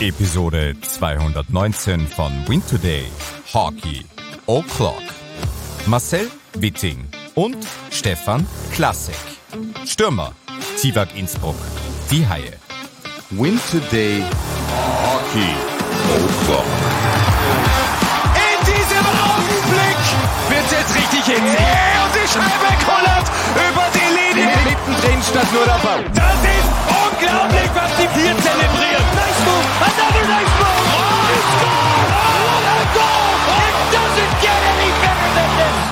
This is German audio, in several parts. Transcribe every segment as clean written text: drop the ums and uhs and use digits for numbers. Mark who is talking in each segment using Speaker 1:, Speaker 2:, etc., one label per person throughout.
Speaker 1: Episode 219 von Win Today Hockey O'Clock. Marcel Witting und Stefan Klassek. Stürmer, Tivak Innsbruck, die Haie.
Speaker 2: Win Today Hockey O'Clock.
Speaker 3: In diesem Augenblick wird es jetzt richtig hitzig. Und die Scheibe kullert über die Linie. Mittendrin stand nur der Ball. Das ist unglaublich, was die vier zelebrieren. Nice move, another nice move. Oh, he scored! Oh, what a goal! It doesn't get any better than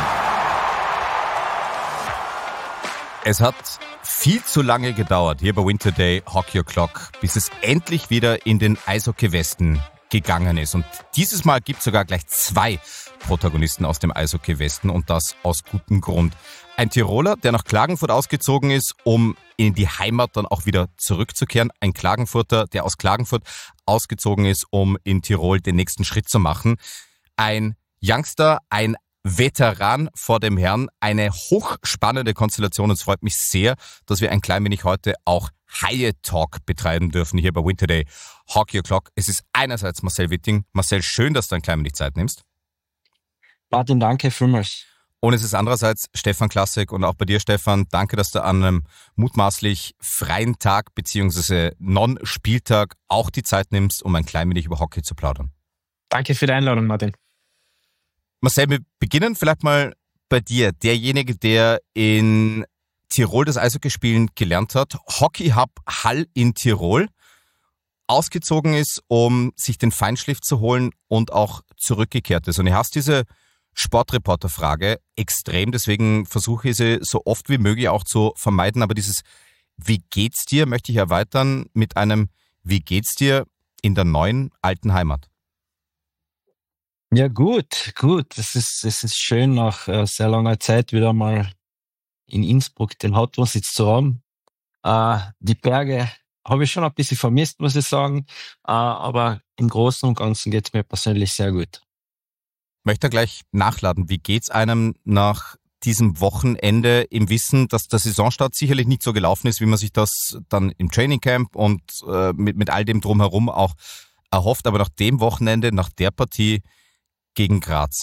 Speaker 3: this.
Speaker 1: Es hat viel zu lange gedauert hier bei Win Today Hockey O'Clock, bis es endlich wieder in den Eishockey-Westen gegangen ist. Und dieses Mal gibt es sogar gleich zwei Protagonisten aus dem Eishockey-Westen und das aus gutem Grund. Ein Tiroler, der nach Klagenfurt ausgezogen ist, um in die Heimat dann auch wieder zurückzukehren. Ein Klagenfurter, der aus Klagenfurt ausgezogen ist, um in Tirol den nächsten Schritt zu machen. Ein Youngster, ein Veteran vor dem Herrn, eine hochspannende Konstellation. Es freut mich sehr, dass wir ein klein wenig heute auch Haie-Talk betreiben dürfen hier bei Win Today Hockey O'Clock. Es ist einerseits Marcel Witting. Marcel, schön, dass du ein klein wenig Zeit nimmst.
Speaker 4: Martin, danke vielmals.
Speaker 1: Und es ist andererseits Stefan Klassek und auch bei dir, Stefan, danke, dass du an einem mutmaßlich freien Tag bzw. Non-Spieltag auch die Zeit nimmst, um ein klein wenig über Hockey zu plaudern.
Speaker 5: Danke für die Einladung, Martin.
Speaker 1: Marcel, wir beginnen vielleicht mal bei dir. Derjenige, der in Tirol das Eishockey spielen gelernt hat, Hockey Hub Hall in Tirol, ausgezogen ist, um sich den Feinschliff zu holen und auch zurückgekehrt ist. Und ihr hast diese Sportreporter-Frage extrem, deswegen versuche ich sie so oft wie möglich auch zu vermeiden. Aber dieses Wie geht's dir möchte ich erweitern mit einem Wie geht's dir in der neuen alten Heimat?
Speaker 4: Ja, gut. Es ist schön, nach sehr langer Zeit wieder mal in Innsbruck den Hauptwohnsitz zu haben. Die Berge habe ich schon ein bisschen vermisst, muss ich sagen. Aber im Großen und Ganzen geht es mir persönlich sehr gut.
Speaker 1: Ich möchte gleich nachladen. Wie geht's einem nach diesem Wochenende im Wissen, dass der Saisonstart sicherlich nicht so gelaufen ist, wie man sich das dann im Trainingcamp und mit all dem drumherum auch erhofft, aber nach dem Wochenende, nach der Partie gegen Graz?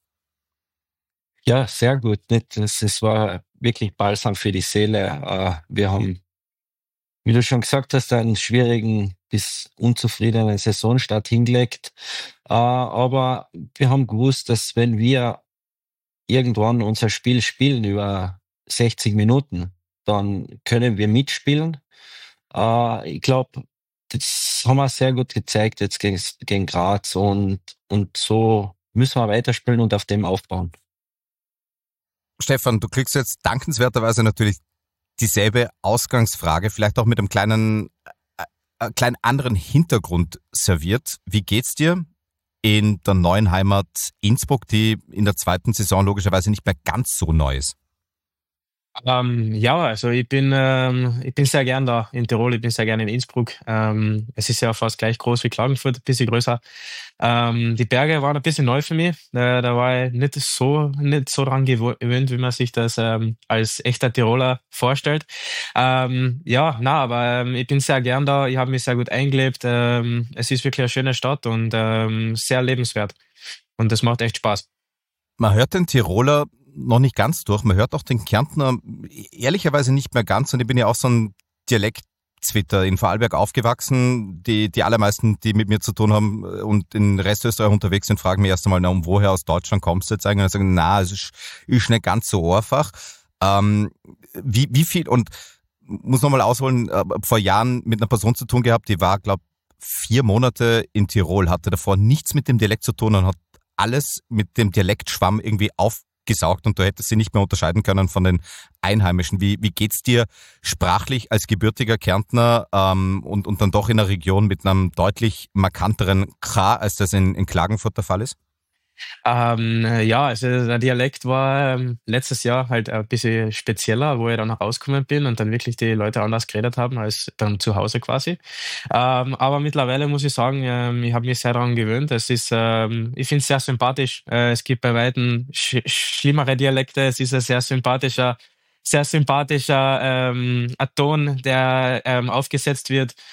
Speaker 4: Ja, sehr gut. Es war wirklich balsam für die Seele. Wir haben, wie du schon gesagt hast, einen schwierigen bis unzufriedenen Saisonstart hingelegt. Aber wir haben gewusst, dass wenn wir irgendwann unser Spiel spielen über 60 Minuten, dann können wir mitspielen. Ich glaube, das haben wir sehr gut gezeigt jetzt gegen Graz und so müssen wir weiterspielen und auf dem aufbauen.
Speaker 1: Stefan, du kriegst jetzt dankenswerterweise natürlich dieselbe Ausgangsfrage, vielleicht auch mit einem kleinen anderen Hintergrund serviert. Wie geht's dir in der neuen Heimat Innsbruck, die in der zweiten Saison logischerweise nicht mehr ganz so neu ist?
Speaker 5: Ja, also ich bin sehr gern da in Tirol, ich bin sehr gern in Innsbruck. Es ist ja fast gleich groß wie Klagenfurt, ein bisschen größer. Die Berge waren ein bisschen neu für mich. Da war ich nicht so dran gewöhnt, wie man sich das als echter Tiroler vorstellt. Aber ich bin sehr gern da, ich habe mich sehr gut eingelebt. Es ist wirklich eine schöne Stadt und sehr lebenswert. Und das macht echt Spaß.
Speaker 1: Man hört den Tiroler noch nicht ganz durch. Man hört auch den Kärntner ehrlicherweise nicht mehr ganz. Und ich bin ja auch so ein Dialektzwitter in Vorarlberg aufgewachsen. Die allermeisten, die mit mir zu tun haben und in Restösterreich unterwegs sind, fragen mich erst einmal, woher aus Deutschland kommst du jetzt eigentlich? Und sagen, es ist nicht ganz so einfach. Wie viel, und muss nochmal ausholen, vor Jahren mit einer Person zu tun gehabt, die war, glaube 4 Monate in Tirol, hatte davor nichts mit dem Dialekt zu tun und hat alles mit dem Dialektschwamm irgendwie aufgesaugt und du hättest sie nicht mehr unterscheiden können von den Einheimischen. Wie geht's dir sprachlich als gebürtiger Kärntner und dann doch in einer Region mit einem deutlich markanteren K, als das in Klagenfurt der Fall ist?
Speaker 5: Also der Dialekt war letztes Jahr halt ein bisschen spezieller, wo ich dann rausgekommen bin und dann wirklich die Leute anders geredet haben als dann zu Hause quasi. Aber mittlerweile muss ich sagen, ich habe mich sehr daran gewöhnt. Es ist, ich finde es sehr sympathisch. Es gibt bei weitem schlimmere Dialekte. Es ist ein sehr sympathischer Ton, der aufgesetzt wird.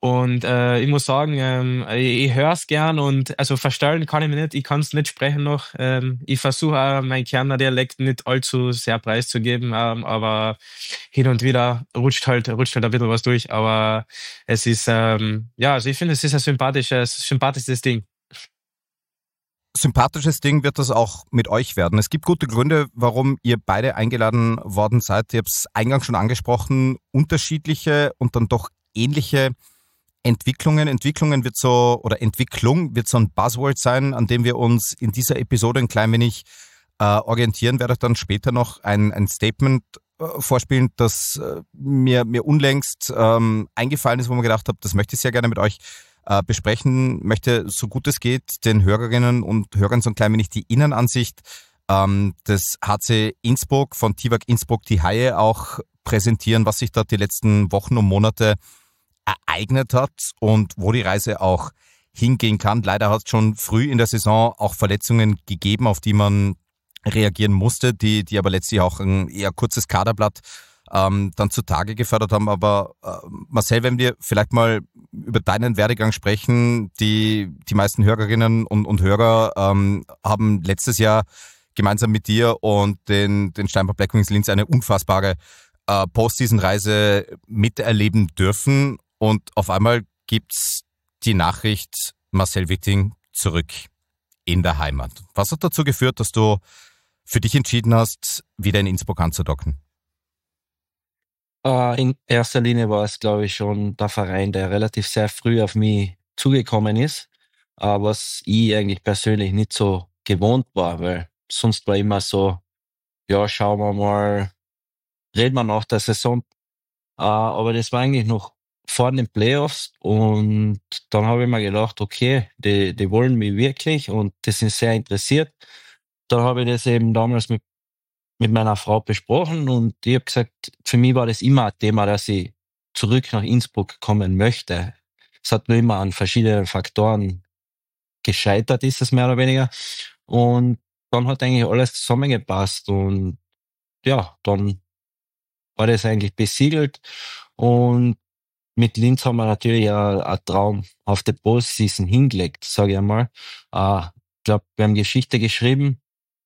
Speaker 5: Und ich muss sagen, ich höre es gern und also verstellen kann ich mich nicht, ich kann es nicht sprechen noch. Ich versuche auch meinen Kärntner Dialekt nicht allzu sehr preiszugeben, aber hin und wieder rutscht halt ein bisschen was durch. Aber es ist, also ich finde, es ist ein sympathisches Ding.
Speaker 1: Sympathisches Ding wird das auch mit euch werden. Es gibt gute Gründe, warum ihr beide eingeladen worden seid. Ich habe es eingangs schon angesprochen, unterschiedliche und dann doch ähnliche Entwicklung wird Entwicklung wird so ein Buzzword sein, an dem wir uns in dieser Episode ein klein wenig orientieren. Werde ich dann später noch ein Statement vorspielen, das mir unlängst eingefallen ist, wo man gedacht habe, das möchte ich sehr gerne mit euch besprechen, möchte, so gut es geht, den Hörerinnen und Hörern so ein klein wenig die Innenansicht des HC Innsbruck, von TIWAG Innsbruck die Haie auch präsentieren, was sich da die letzten Wochen und Monate ereignet hat und wo die Reise auch hingehen kann. Leider hat es schon früh in der Saison auch Verletzungen gegeben, auf die man reagieren musste, die aber letztlich auch ein eher kurzes Kaderblatt dann zutage gefördert haben. Aber Marcel, wenn wir vielleicht mal über deinen Werdegang sprechen, die meisten Hörerinnen und Hörer haben letztes Jahr gemeinsam mit dir und den Steinbach Blackwings Linz eine unfassbare Postseason-Reise miterleben dürfen. Und auf einmal gibt's die Nachricht, Marcel Witting zurück in der Heimat. Was hat dazu geführt, dass du für dich entschieden hast, wieder in Innsbruck anzudocken?
Speaker 4: In erster Linie war es, glaube ich, schon der Verein, der relativ sehr früh auf mich zugekommen ist, was ich eigentlich persönlich nicht so gewohnt war, weil sonst war immer so, ja, schauen wir mal, reden wir nach der Saison. Aber das war eigentlich noch vor den Playoffs und dann habe ich mir gedacht, okay, die wollen mich wirklich und die sind sehr interessiert. Dann habe ich das eben damals mit meiner Frau besprochen und ich habe gesagt, für mich war das immer ein Thema, dass ich zurück nach Innsbruck kommen möchte. Es hat nur immer an verschiedenen Faktoren gescheitert, ist es mehr oder weniger. Und dann hat eigentlich alles zusammengepasst und ja, dann war das eigentlich besiegelt und mit Linz haben wir natürlich einen Traum auf die Postseason hingelegt, sage ich einmal. Ich glaube, wir haben Geschichte geschrieben,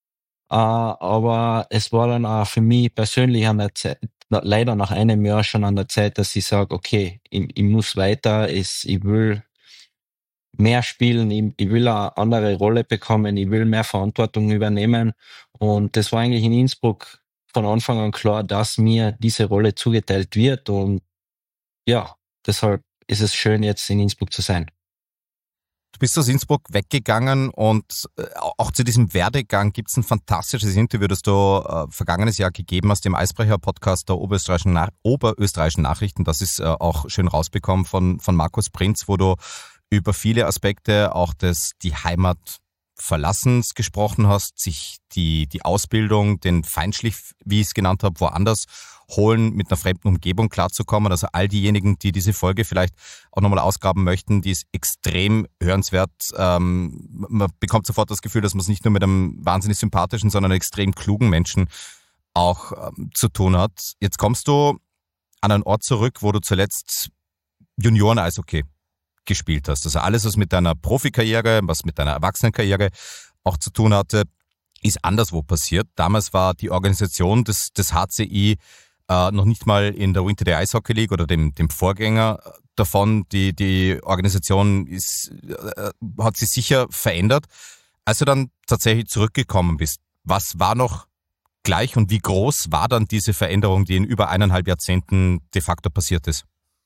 Speaker 4: aber es war dann auch für mich persönlich an der Zeit, leider nach einem Jahr schon an der Zeit, dass ich sage, okay, ich muss weiter, ich will mehr spielen, ich will eine andere Rolle bekommen, ich will mehr Verantwortung übernehmen. Und das war eigentlich in Innsbruck von Anfang an klar, dass mir diese Rolle zugeteilt wird und ja, deshalb ist es schön, jetzt in Innsbruck zu sein.
Speaker 1: Du bist aus Innsbruck weggegangen und auch zu diesem Werdegang gibt es ein fantastisches Interview, das du vergangenes Jahr gegeben hast im Eisbrecher-Podcast der Oberösterreichischen Nachrichten. Das ist auch schön rausbekommen von Markus Prinz, wo du über viele Aspekte auch die Heimat Verlassens gesprochen hast, sich die Ausbildung, den Feinschliff, wie ich es genannt habe, woanders holen, mit einer fremden Umgebung klarzukommen. Also all diejenigen, die diese Folge vielleicht auch nochmal ausgraben möchten, die ist extrem hörenswert. Man bekommt sofort das Gefühl, dass man es nicht nur mit einem wahnsinnig sympathischen, sondern extrem klugen Menschen auch zu tun hat. Jetzt kommst du an einen Ort zurück, wo du zuletzt Junioren-Eishockey gespielt hast. Also alles, was mit deiner Profikarriere, was mit deiner Erwachsenenkarriere auch zu tun hatte, ist anderswo passiert. Damals war die Organisation des HCI noch nicht mal in der Winter Day Ice Hockey League oder dem Vorgänger davon. Die Organisation hat sich sicher verändert. Als du dann tatsächlich zurückgekommen bist, was war noch gleich und wie groß war dann diese Veränderung, die in über 1,5 Jahrzehnten de facto passiert ist?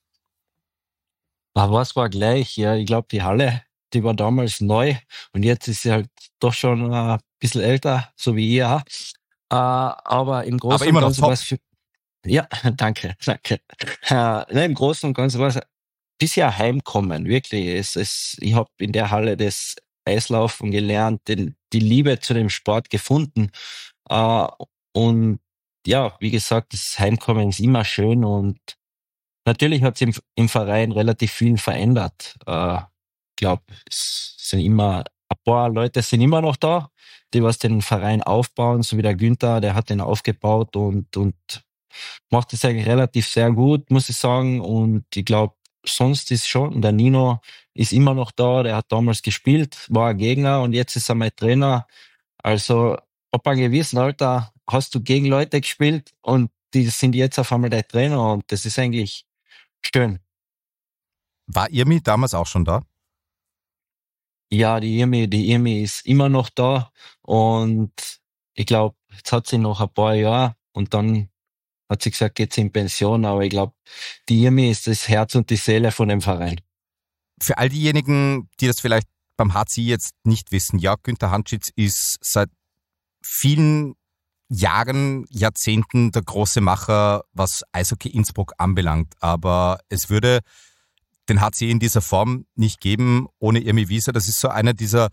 Speaker 4: Was war gleich? Ja, ich glaube, die Halle, die war damals neu und jetzt ist sie halt doch schon ein bisschen älter, so wie ich auch. Aber im Großen und Ganzen war es ja, danke. Im Großen und Ganzen war es bisher heimkommen, wirklich. Ich habe in der Halle das Eislaufen gelernt, die Liebe zu dem Sport gefunden. Und ja, wie gesagt, das Heimkommen ist immer schön und natürlich hat es im Verein relativ viel verändert. Ich glaube, es sind immer ein paar Leute sind immer noch da, die was den Verein aufbauen, so wie der Günther, der hat den aufgebaut und macht es eigentlich relativ sehr gut, muss ich sagen. Und ich glaube, sonst ist schon, der Nino ist immer noch da, der hat damals gespielt, war ein Gegner und jetzt ist er mein Trainer. Also ab einem gewissen Alter hast du gegen Leute gespielt und die sind jetzt auf einmal dein Trainer und das ist eigentlich schön.
Speaker 1: War Irmi damals auch schon da?
Speaker 4: Ja, die Irmi ist immer noch da und ich glaube, jetzt hat sie noch ein paar Jahre und dann hat sie gesagt, geht sie in Pension, aber ich glaube, die Irmi ist das Herz und die Seele von dem Verein.
Speaker 1: Für all diejenigen, die das vielleicht beim HCI jetzt nicht wissen, ja, Günther Handschitz ist seit vielen Jahren, Jahrzehnten der große Macher, was Eishockey Innsbruck anbelangt. Aber es würde den HCI in dieser Form nicht geben ohne Irmi Wieser. Das ist so einer dieser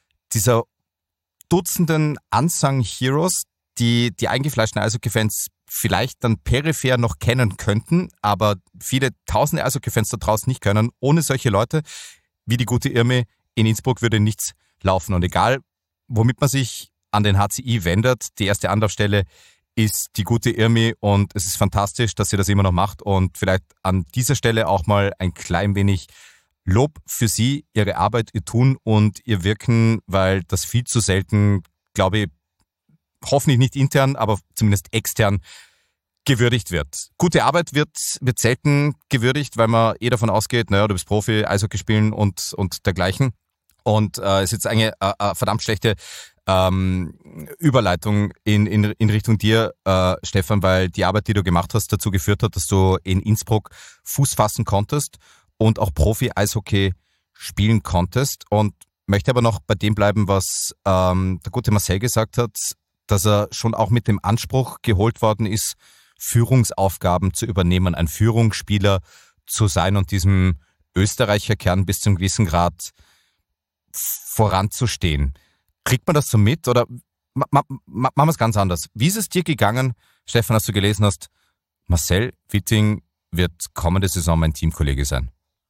Speaker 1: Dutzenden Unsung Heroes, die eingefleischten Eishockey-Fans vielleicht dann peripher noch kennen könnten, aber viele tausende Eishockey-Fans da draußen nicht können. Ohne solche Leute wie die gute Irmi in Innsbruck würde nichts laufen. Und egal, womit man sich an den HCI wendet, die erste Anlaufstelle ist die gute Irmi und es ist fantastisch, dass sie das immer noch macht und vielleicht an dieser Stelle auch mal ein klein wenig Lob für sie, ihre Arbeit, ihr Tun und ihr Wirken, weil das viel zu selten, glaube ich, hoffentlich nicht intern, aber zumindest extern gewürdigt wird. Gute Arbeit wird selten gewürdigt, weil man davon ausgeht, naja, du bist Profi, Eishockey spielen und dergleichen. Und es ist jetzt eine verdammt schlechte Überleitung in Richtung dir, Stefan, weil die Arbeit, die du gemacht hast, dazu geführt hat, dass du in Innsbruck Fuß fassen konntest und auch Profi-Eishockey spielen konntest. Und möchte aber noch bei dem bleiben, was der gute Marcel gesagt hat, dass er schon auch mit dem Anspruch geholt worden ist, Führungsaufgaben zu übernehmen, ein Führungsspieler zu sein und diesem Österreicher-Kern bis zum gewissen Grad voranzustehen. Kriegt man das so mit oder machen wir es ganz anders? Wie ist es dir gegangen, Stefan, als du gelesen hast, Marcel Witting wird kommende Saison mein Teamkollege sein?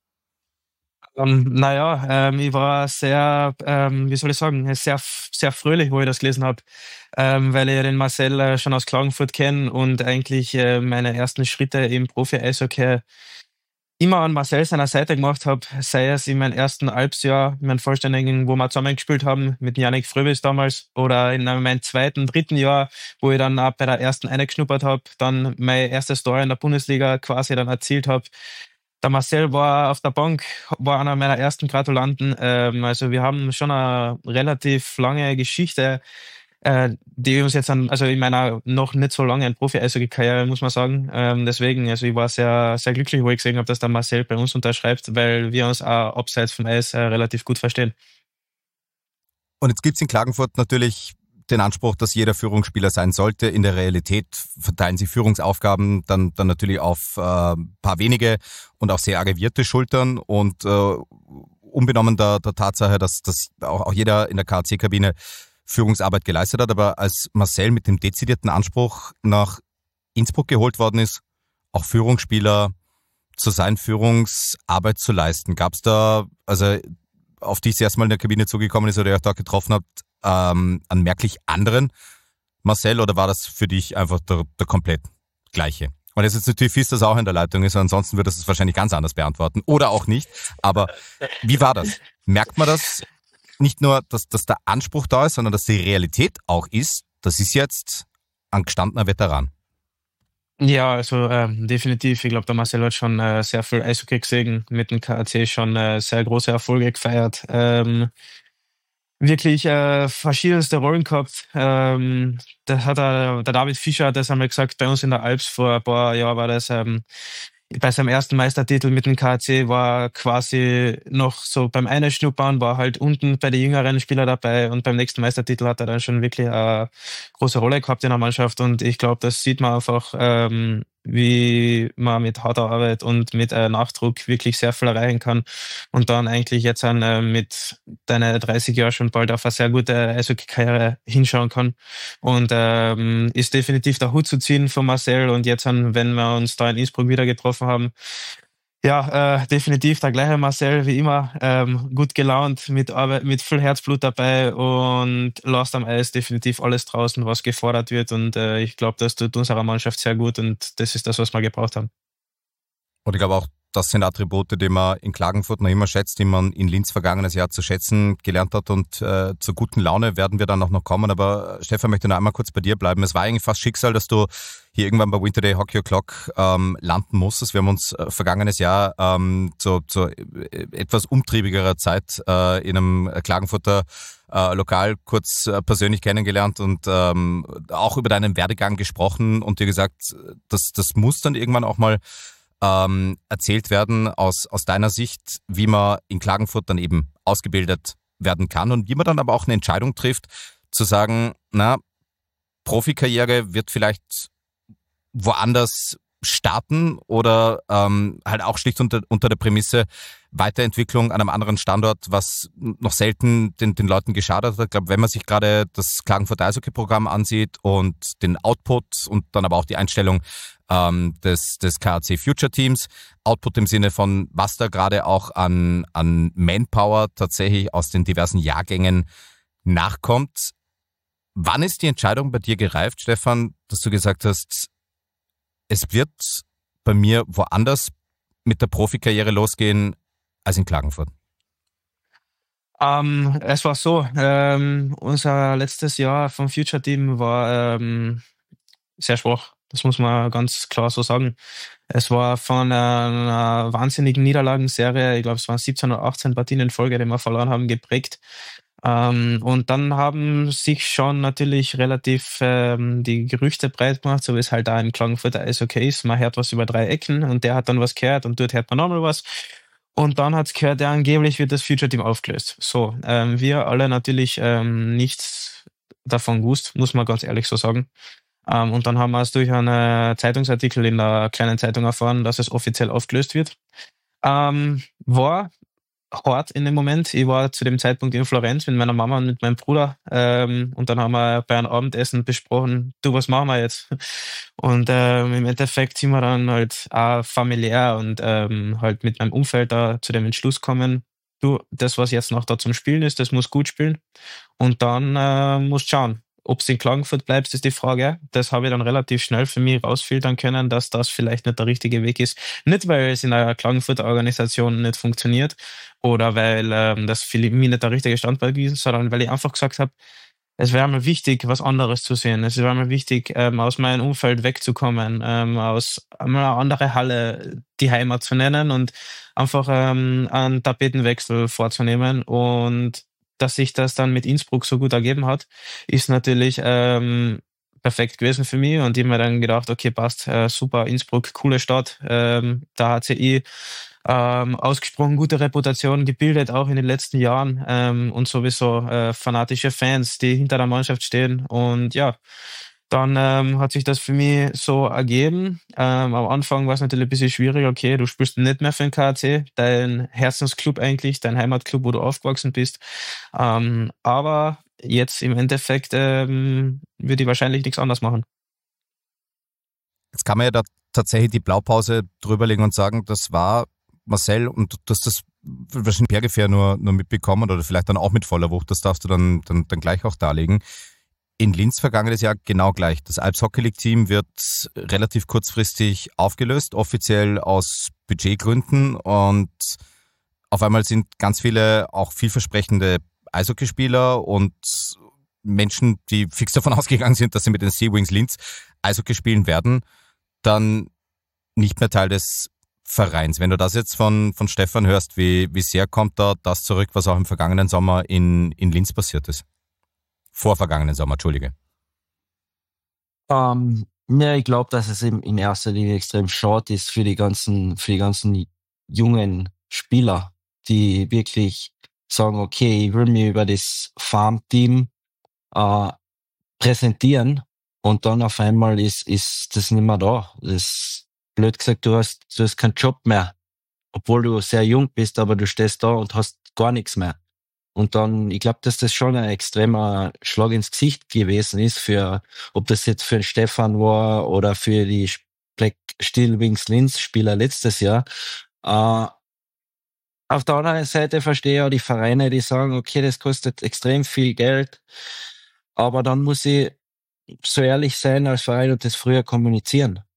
Speaker 5: Ich war sehr, wie soll ich sagen, sehr, sehr fröhlich, wo ich das gelesen habe, weil ich den Marcel schon aus Klagenfurt kenne und eigentlich meine ersten Schritte im Profi-Eishockey immer an Marcel seiner Seite gemacht habe, sei es in meinem ersten Alpsjahr, in meinem vollständigen, wo wir zusammen gespielt haben, mit Jannik Fröbis damals, oder in meinem zweiten, dritten Jahr, wo ich dann auch bei der ersten eingeschnuppert habe, dann mein erstes Tor in der Bundesliga quasi dann erzielt habe. Der Marcel war auf der Bank, war einer meiner ersten Gratulanten. Also wir haben schon eine relativ lange Geschichte, die uns jetzt also in meiner noch nicht so langen Profi-Eishockey-Karriere, muss man sagen. Deswegen, also ich war sehr, sehr glücklich, wo ich gesehen habe, dass der Marcel bei uns unterschreibt, weil wir uns auch abseits vom Eis relativ gut verstehen.
Speaker 1: Und jetzt gibt es in Klagenfurt natürlich den Anspruch, dass jeder Führungsspieler sein sollte. In der Realität verteilen sie Führungsaufgaben dann natürlich auf paar wenige und auch sehr aggressierte Schultern und unbenommen der Tatsache, dass auch jeder in der KAC-Kabine Führungsarbeit geleistet hat, aber als Marcel mit dem dezidierten Anspruch nach Innsbruck geholt worden ist, auch Führungsspieler zu sein, Führungsarbeit zu leisten, gab es da, also auf die es erstmal in der Kabine zugekommen ist oder ihr euch da getroffen habt, einen merklich anderen Marcel oder war das für dich einfach der komplett gleiche? Und jetzt ist natürlich fies, dass er auch in der Leitung ist, ansonsten würde es wahrscheinlich ganz anders beantworten oder auch nicht, aber wie war das? Merkt man das? Nicht nur, dass der Anspruch da ist, sondern dass die Realität auch ist, das ist jetzt ein gestandener Veteran.
Speaker 5: Ja, also definitiv. Ich glaube, der Marcel hat schon sehr viel Eishockey gesehen, mit dem KAC schon sehr große Erfolge gefeiert. Wirklich verschiedenste Rollen gehabt. Da hat der David Fischer hat das einmal gesagt, bei uns in der Alps vor ein paar Jahren war das, bei seinem ersten Meistertitel mit dem KAC war quasi noch so beim Einschnuppern, war halt unten bei den jüngeren Spielern dabei und beim nächsten Meistertitel hat er dann schon wirklich eine große Rolle gehabt in der Mannschaft und ich glaube, das sieht man einfach, wie man mit harter Arbeit und mit Nachdruck wirklich sehr viel erreichen kann und dann eigentlich jetzt mit deiner 30 Jahren schon bald auf eine sehr gute Eishockey-Karriere hinschauen kann und ist definitiv der Hut zu ziehen von Marcel und jetzt, wenn wir uns da in Innsbruck wieder getroffen haben, ja, definitiv der gleiche Marcel wie immer, gut gelaunt, mit Arbeit, mit viel Herzblut dabei und lässt am Eis definitiv alles draußen, was gefordert wird und ich glaube, das tut unserer Mannschaft sehr gut und das ist das, was wir gebraucht haben.
Speaker 1: Und ich glaube auch, das sind Attribute, die man in Klagenfurt noch immer schätzt, die man in Linz vergangenes Jahr zu schätzen gelernt hat, und zur guten Laune werden wir dann auch noch kommen. Aber Stefan, möchte noch einmal kurz bei dir bleiben. Es war eigentlich fast Schicksal, dass du hier irgendwann bei Winter Day Hockey O'Clock landen musstest. Wir haben uns vergangenes Jahr zu etwas umtriebigerer Zeit in einem Klagenfurter Lokal kurz persönlich kennengelernt und auch über deinen Werdegang gesprochen und dir gesagt, das muss dann irgendwann auch mal erzählt werden aus deiner Sicht, wie man in Klagenfurt dann eben ausgebildet werden kann und wie man dann aber auch eine Entscheidung trifft, zu sagen, na, Profikarriere wird vielleicht woanders starten oder halt auch schlicht unter der Prämisse Weiterentwicklung an einem anderen Standort, was noch selten den Leuten geschadet hat. Ich glaube, wenn man sich gerade das Klagenfurt Eishockey-Programm ansieht und den Output und dann aber auch die Einstellung des KAC Future Teams, Output im Sinne von, was da gerade auch an Manpower tatsächlich aus den diversen Jahrgängen nachkommt. Wann ist die Entscheidung bei dir gereift, Stefan, dass du gesagt hast, es wird bei mir woanders mit der Profikarriere losgehen als in Klagenfurt?
Speaker 5: Es war so, unser letztes Jahr vom Future Team war sehr schwach. Das muss man ganz klar so sagen. Es war von einer wahnsinnigen Niederlagenserie, ich glaube es waren 17 oder 18 Partien in Folge, die wir verloren haben, geprägt. Und dann haben sich schon natürlich relativ die Gerüchte breit gemacht, so wie es halt da in Klagenfurt Eishockey ist. Man hört was über 3 Ecken und der hat dann was gehört und dort hört man nochmal was. Und dann hat's gehört, ja, angeblich wird das Future Team aufgelöst. So, wir alle natürlich nichts davon gewusst, muss man ganz ehrlich so sagen. Und dann haben wir es durch einen Zeitungsartikel in der kleinen Zeitung erfahren, dass es offiziell aufgelöst wird. War hart in dem Moment. Ich war zu dem Zeitpunkt in Florenz mit meiner Mama und mit meinem Bruder. Und dann haben wir bei einem Abendessen besprochen, du, was machen wir jetzt? Und im Endeffekt sind wir dann halt auch familiär und halt mit meinem Umfeld da zu dem Entschluss kommen, du, das, was jetzt noch da zum Spielen ist, das muss gut spielen. Und dann musst du schauen. Ob es in Klagenfurt bleibt, ist die Frage. Das habe ich dann relativ schnell für mich rausfiltern können, dass das vielleicht nicht der richtige Weg ist. Nicht, weil es in einer Klagenfurter Organisation nicht funktioniert oder weil das für mich nicht der richtige Standpunkt ist, sondern weil ich einfach gesagt habe, es wäre mir wichtig, was anderes zu sehen. Es wäre mir wichtig, aus meinem Umfeld wegzukommen, aus einer anderen Halle die Heimat zu nennen und einfach einen Tapetenwechsel vorzunehmen. Und dass sich das dann mit Innsbruck so gut ergeben hat, ist natürlich perfekt gewesen für mich. Und ich habe mir dann gedacht, okay, passt, super, Innsbruck, coole Stadt. Da hat sie ausgesprochen gute Reputation gebildet, auch in den letzten Jahren. Und sowieso fanatische Fans, die hinter der Mannschaft stehen. Und ja, dann hat sich das für mich so ergeben. Am Anfang war es natürlich ein bisschen schwierig. Okay, du spielst nicht mehr für den KAC, dein Herzensclub eigentlich, dein Heimatclub, wo du aufgewachsen bist. Aber jetzt im Endeffekt würde ich wahrscheinlich nichts anderes machen.
Speaker 1: Jetzt kann man ja da tatsächlich die Blaupause drüberlegen und sagen, das war Marcel, und du hast das wahrscheinlich peripher nur mitbekommen oder vielleicht dann auch mit voller Wucht, das darfst du dann gleich auch darlegen. In Linz vergangenes Jahr genau gleich. Das Alps Hockey League Team wird relativ kurzfristig aufgelöst, offiziell aus Budgetgründen, und auf einmal sind ganz viele auch vielversprechende Eishockeyspieler und Menschen, die fix davon ausgegangen sind, dass sie mit den Sea Wings Linz Eishockey spielen werden, dann nicht mehr Teil des Vereins. Wenn du das jetzt von Stefan hörst, wie sehr kommt da das zurück, was auch im vergangenen Sommer in Linz passiert ist? Vorvergangenen Sommer, Entschuldige.
Speaker 4: Ja, ich glaube, dass es eben in erster Linie extrem schade ist für die ganzen jungen Spieler, die wirklich sagen, okay, ich will mich über das Farmteam präsentieren, und dann auf einmal ist das nicht mehr da. Das, blöd gesagt, du hast keinen Job mehr, obwohl du sehr jung bist, aber du stehst da und hast gar nichts mehr. Und dann, ich glaube, dass das schon ein extremer Schlag ins Gesicht gewesen ist, ob das jetzt für den Stefan war oder für die Black Steel Wings Linz Spieler letztes Jahr. Auf der anderen Seite verstehe ich auch die Vereine, die sagen, okay, das kostet extrem viel Geld, aber dann muss ich so ehrlich sein als Verein und das früher kommunizieren.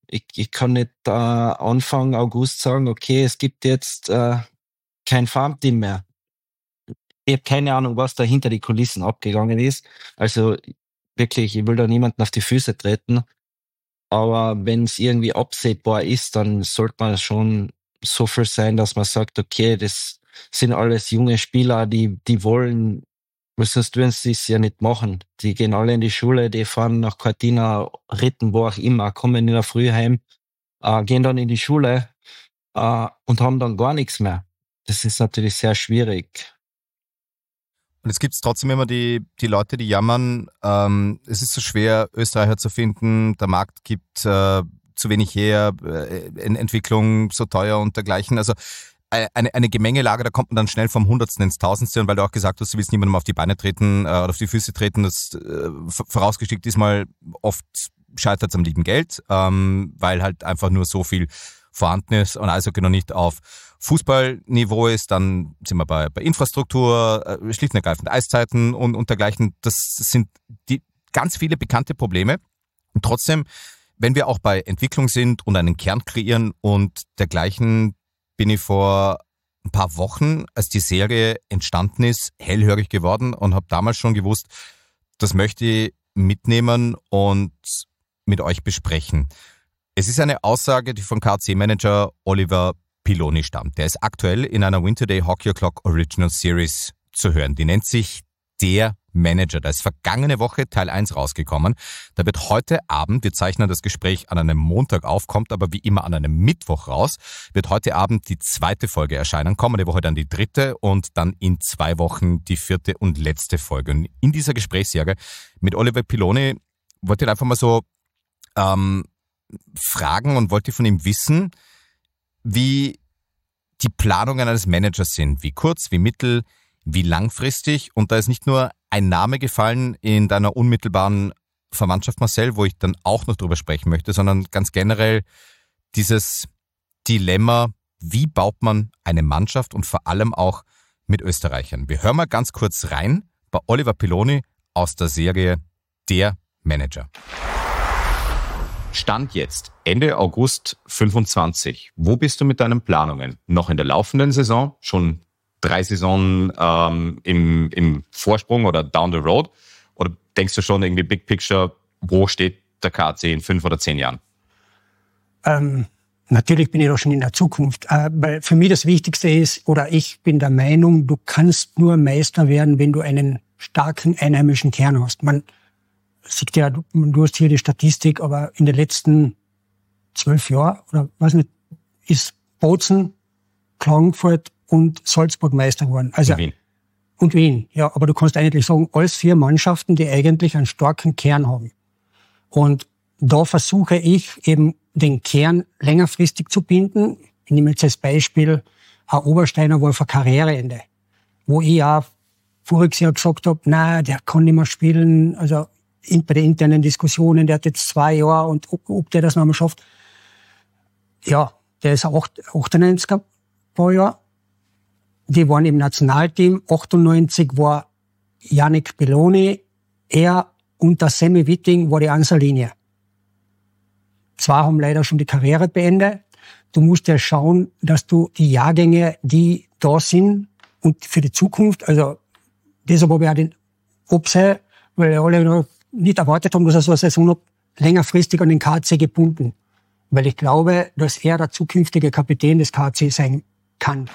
Speaker 4: Ich kann nicht Anfang August sagen, okay, es gibt jetzt kein Farmteam mehr. Ich habe keine Ahnung, was da hinter die Kulissen abgegangen ist. Also wirklich, ich will da niemanden auf die Füße treten. Aber wenn es irgendwie absehbar ist, dann sollte man schon so viel sein, dass man sagt, okay, das sind alles junge Spieler, die wollen, weil sonst würden sie es ja nicht machen. Die gehen alle in die Schule, die fahren nach Cortina, Ritten, wo auch immer, kommen in der Früh heim, gehen dann in die Schule und haben dann gar nichts mehr. Das ist natürlich sehr schwierig.
Speaker 1: Und es gibt trotzdem immer die Leute, die jammern, es ist so schwer, Österreicher zu finden, der Markt gibt zu wenig her, Entwicklung so teuer und dergleichen. Also eine Gemengelage, da kommt man dann schnell vom Hundertsten ins Tausendste. Und weil du auch gesagt hast, du willst niemandem auf die Beine treten oder auf die Füße treten, das vorausgeschickt ist mal, oft scheitert es am lieben Geld, weil halt einfach nur so viel vorhanden ist und also noch nicht auf Fußballniveau ist, dann sind wir bei Infrastruktur, schlicht und ergreifend Eiszeiten und dergleichen. Das sind die ganz viele bekannte Probleme. Und trotzdem, wenn wir auch bei Entwicklung sind und einen Kern kreieren und dergleichen, bin ich vor ein paar Wochen, als die Serie entstanden ist, hellhörig geworden und habe damals schon gewusst, das möchte ich mitnehmen und mit euch besprechen. Es ist eine Aussage, die von KC-Manager Oliver Piloni stammt. Der ist aktuell in einer Winter Day Hockey O'Clock Original Series zu hören. Die nennt sich Der Manager. Da ist vergangene Woche Teil 1 rausgekommen. Da wird heute Abend, wir zeichnen das Gespräch an einem Montag auf, kommt aber wie immer an einem Mittwoch raus, wird heute Abend die 2. Folge erscheinen, kommende Woche dann die 3. und dann in 2 Wochen die 4. und letzte Folge. Und in dieser Gesprächsserie mit Oliver Piloni wollte ich einfach mal so fragen und wollte von ihm wissen, wie die Planungen eines Managers sind, wie kurz, wie mittel, wie langfristig. Und da ist nicht nur ein Name gefallen in deiner unmittelbaren Verwandtschaft, Marcel, wo ich dann auch noch drüber sprechen möchte, sondern ganz generell dieses Dilemma, wie baut man eine Mannschaft und vor allem auch mit Österreichern. Wir hören mal ganz kurz rein bei Oliver Piloni aus der Serie Der Manager.
Speaker 6: Stand jetzt, Ende August 25. Wo bist du mit deinen Planungen? Noch in der laufenden Saison? Schon 3 Saisonen im Vorsprung oder down the road? Oder denkst du schon irgendwie Big Picture, wo steht der KC in 5 oder 10 Jahren?
Speaker 7: Natürlich bin ich doch schon in der Zukunft. Weil für mich das Wichtigste ist, oder ich bin der Meinung, du kannst nur Meister werden, wenn du einen starken einheimischen Kern hast. Man sieht ja, du hast hier die Statistik, aber in den letzten 12 Jahren, oder weiß nicht, ist Bozen, Klagenfurt und Salzburg Meister geworden. Also, und Wien, ja. Aber du kannst eigentlich sagen, alles 4 Mannschaften, die eigentlich einen starken Kern haben. Und da versuche ich eben den Kern längerfristig zu binden. Ich nehme jetzt als Beispiel, ein Obersteiner war für Karriereende, wo ich auch voriges Jahr gesagt habe, nein, der kann nicht mehr spielen, also bei den internen Diskussionen, der hat jetzt 2 Jahre und ob der das noch einmal schafft. Ja, der ist 98er paar Jahre. Die waren im Nationalteam. 98 war Yannick Belloni. Er und der Sammy Witting war die Ansatzlinie. 2 haben leider schon die Karriere beendet. Du musst ja schauen, dass du die Jahrgänge, die da sind und für die Zukunft, also deshalb habe ich auch den Obse, weil alle noch nicht erwartet haben, dass er so eine Saison hat, längerfristig an den KC gebunden. Weil ich glaube, dass er der zukünftige Kapitän des KC sein kann.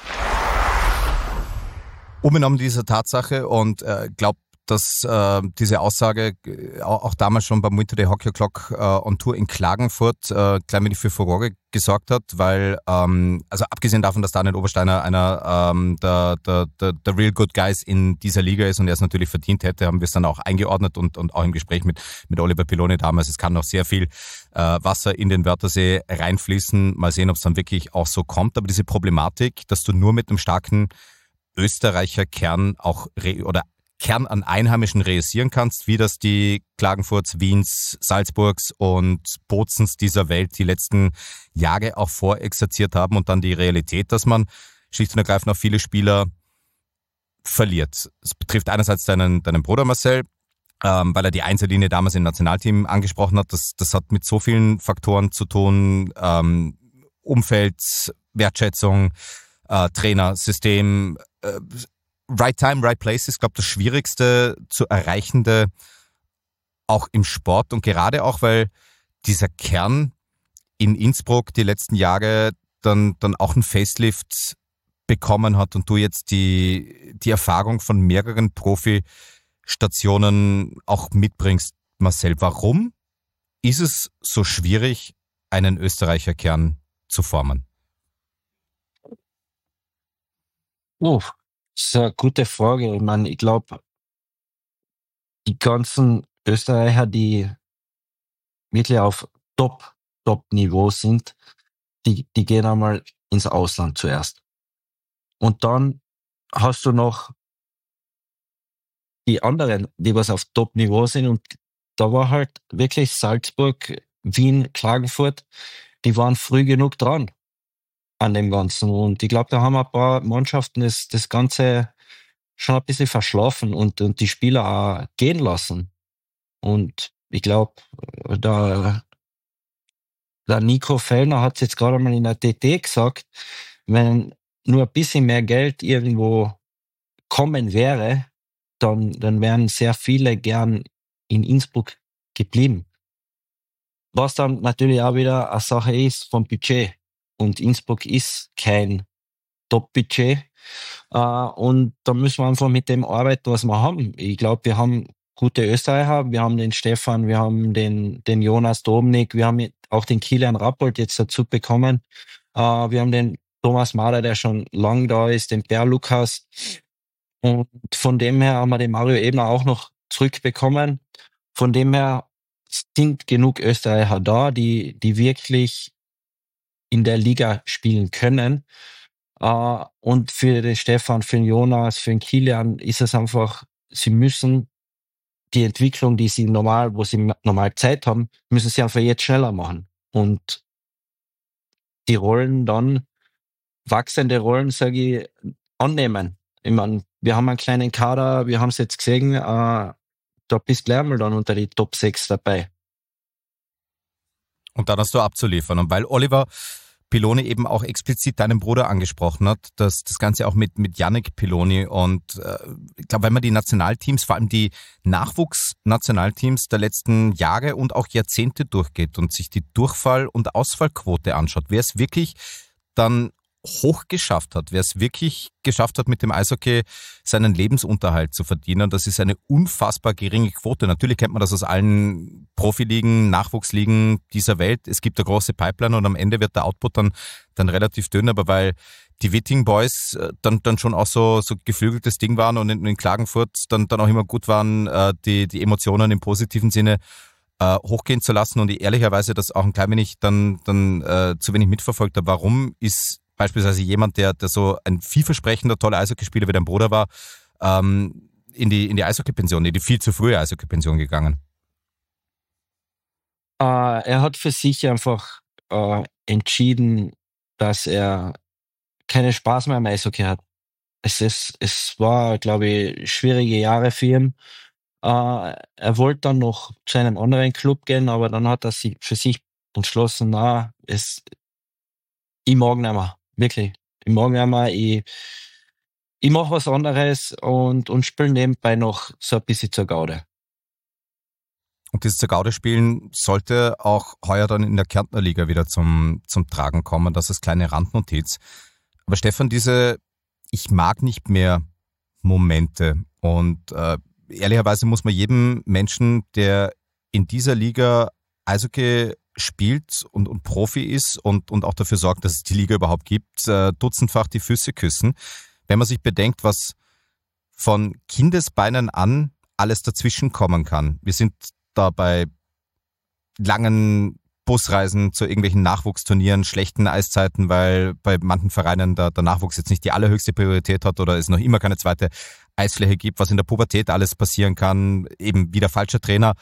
Speaker 1: Unbenommen dieser Tatsache und glaube, dass diese Aussage auch damals schon beim Winter Day Hockey O'Clock on Tour in Klagenfurt gleich mit für Furore gesorgt hat, weil, also abgesehen davon, dass Daniel Obersteiner einer der Real Good Guys in dieser Liga ist und er es natürlich verdient hätte, haben wir es dann auch eingeordnet und auch im Gespräch mit Oliver Piloni damals, es kann noch sehr viel Wasser in den Wörthersee reinfließen, mal sehen, ob es dann wirklich auch so kommt, aber diese Problematik, dass du nur mit einem starken Österreicher Kern auch Kern an Einheimischen realisieren kannst, wie das die Klagenfurts, Wiens, Salzburgs und Bozens dieser Welt die letzten Jahre auch vorexerziert haben und dann die Realität, dass man schlicht und ergreifend auch viele Spieler verliert. Es betrifft einerseits deinen Bruder Marcel, weil er die Einzellinie damals im Nationalteam angesprochen hat. Das hat mit so vielen Faktoren zu tun, Umfeld, Wertschätzung, Trainer, System, right time, right place ist, glaube ich, das Schwierigste zu erreichende auch im Sport und gerade auch, weil dieser Kern in Innsbruck die letzten Jahre dann auch einen Facelift bekommen hat und du jetzt die Erfahrung von mehreren Profi-Stationen auch mitbringst, Marcel. Warum ist es so schwierig, einen Österreicher Kern zu formen?
Speaker 4: Das ist eine gute Frage. Ich meine, ich glaube, die ganzen Österreicher, die wirklich auf Top-Niveau sind, die gehen einmal ins Ausland zuerst. Und dann hast du noch die anderen, die was auf Top-Niveau sind. Und da war halt wirklich Salzburg, Wien, Klagenfurt, die waren früh genug dran an dem Ganzen. Und ich glaube, da haben ein paar Mannschaften das Ganze schon ein bisschen verschlafen und die Spieler auch gehen lassen. Und ich glaube, der Nico Fellner hat es jetzt gerade mal in der TT gesagt, wenn nur ein bisschen mehr Geld irgendwo kommen wäre, dann wären sehr viele gern in Innsbruck geblieben. Was dann natürlich auch wieder eine Sache ist vom Budget. Und Innsbruck ist kein Top-Budget. Und da müssen wir einfach mit dem arbeiten, was wir haben. Ich glaube, wir haben gute Österreicher. Wir haben den Stefan, wir haben den Jonas Domnik, wir haben auch den Kilian Rappold jetzt dazu bekommen. Wir haben den Thomas Mader, der schon lang da ist, den Per Lukas. Und von dem her haben wir den Mario Ebner auch noch zurückbekommen. Von dem her sind genug Österreicher da, die wirklich in der Liga spielen können. Und für den Stefan, für den Jonas, für den Kilian ist es einfach, sie müssen die Entwicklung, wo sie normal Zeit haben, müssen sie einfach jetzt schneller machen. Und die Rollen dann, wachsende Rollen, sage ich, annehmen. Ich meine, wir haben einen kleinen Kader, wir haben es jetzt gesehen, da bist du gleich mal dann unter die Top 6 dabei.
Speaker 1: Und dann hast du abzuliefern. Und weil Oliver Piloni eben auch explizit deinen Bruder angesprochen hat, das Ganze auch mit Yannick Piloni und ich glaube, wenn man die Nationalteams, vor allem die Nachwuchsnationalteams der letzten Jahre und auch Jahrzehnte durchgeht und sich die Durchfall- und Ausfallquote anschaut, wer es wirklich dann hoch geschafft hat, wer es wirklich geschafft hat, mit dem Eishockey seinen Lebensunterhalt zu verdienen. Das ist eine unfassbar geringe Quote. Natürlich kennt man das aus allen Profiligen, Nachwuchsligen dieser Welt. Es gibt eine große Pipeline und am Ende wird der Output dann relativ dünn, aber weil die Witting Boys dann schon auch so geflügeltes Ding waren und in Klagenfurt dann auch immer gut waren, die Emotionen im positiven Sinne hochgehen zu lassen und ich ehrlicherweise das auch ein klein wenig dann zu wenig mitverfolgt habe. Warum ist beispielsweise jemand, der so ein vielversprechender, toller Eishockeyspieler wie dein Bruder war, in die Eishockeypension, in die viel zu frühe Eishockeypension gegangen?
Speaker 4: Er hat für sich einfach entschieden, dass er keinen Spaß mehr am Eishockey hat. Es war, glaube ich, schwierige Jahre für ihn. Er wollte dann noch zu einem anderen Club gehen, aber dann hat er sich für sich entschlossen, ich mag nicht mehr. Wirklich. Ich mag nicht mehr. Ich mache was anderes und spiele nebenbei noch so ein bisschen zur Gaude.
Speaker 1: Und dieses zur Gaude spielen sollte auch heuer dann in der Kärntner Liga wieder zum Tragen kommen. Das ist kleine Randnotiz. Aber Stefan, ich mag nicht mehr Momente. Und ehrlicherweise muss man jedem Menschen, der in dieser Liga Eishockey spielt und Profi ist und auch dafür sorgt, dass es die Liga überhaupt gibt, dutzendfach die Füße küssen. Wenn man sich bedenkt, was von Kindesbeinen an alles dazwischen kommen kann. Wir sind da bei langen Busreisen zu irgendwelchen Nachwuchsturnieren, schlechten Eiszeiten, weil bei manchen Vereinen der Nachwuchs jetzt nicht die allerhöchste Priorität hat oder es noch immer keine zweite Eisfläche gibt, was in der Pubertät alles passieren kann, eben wieder falscher Trainer,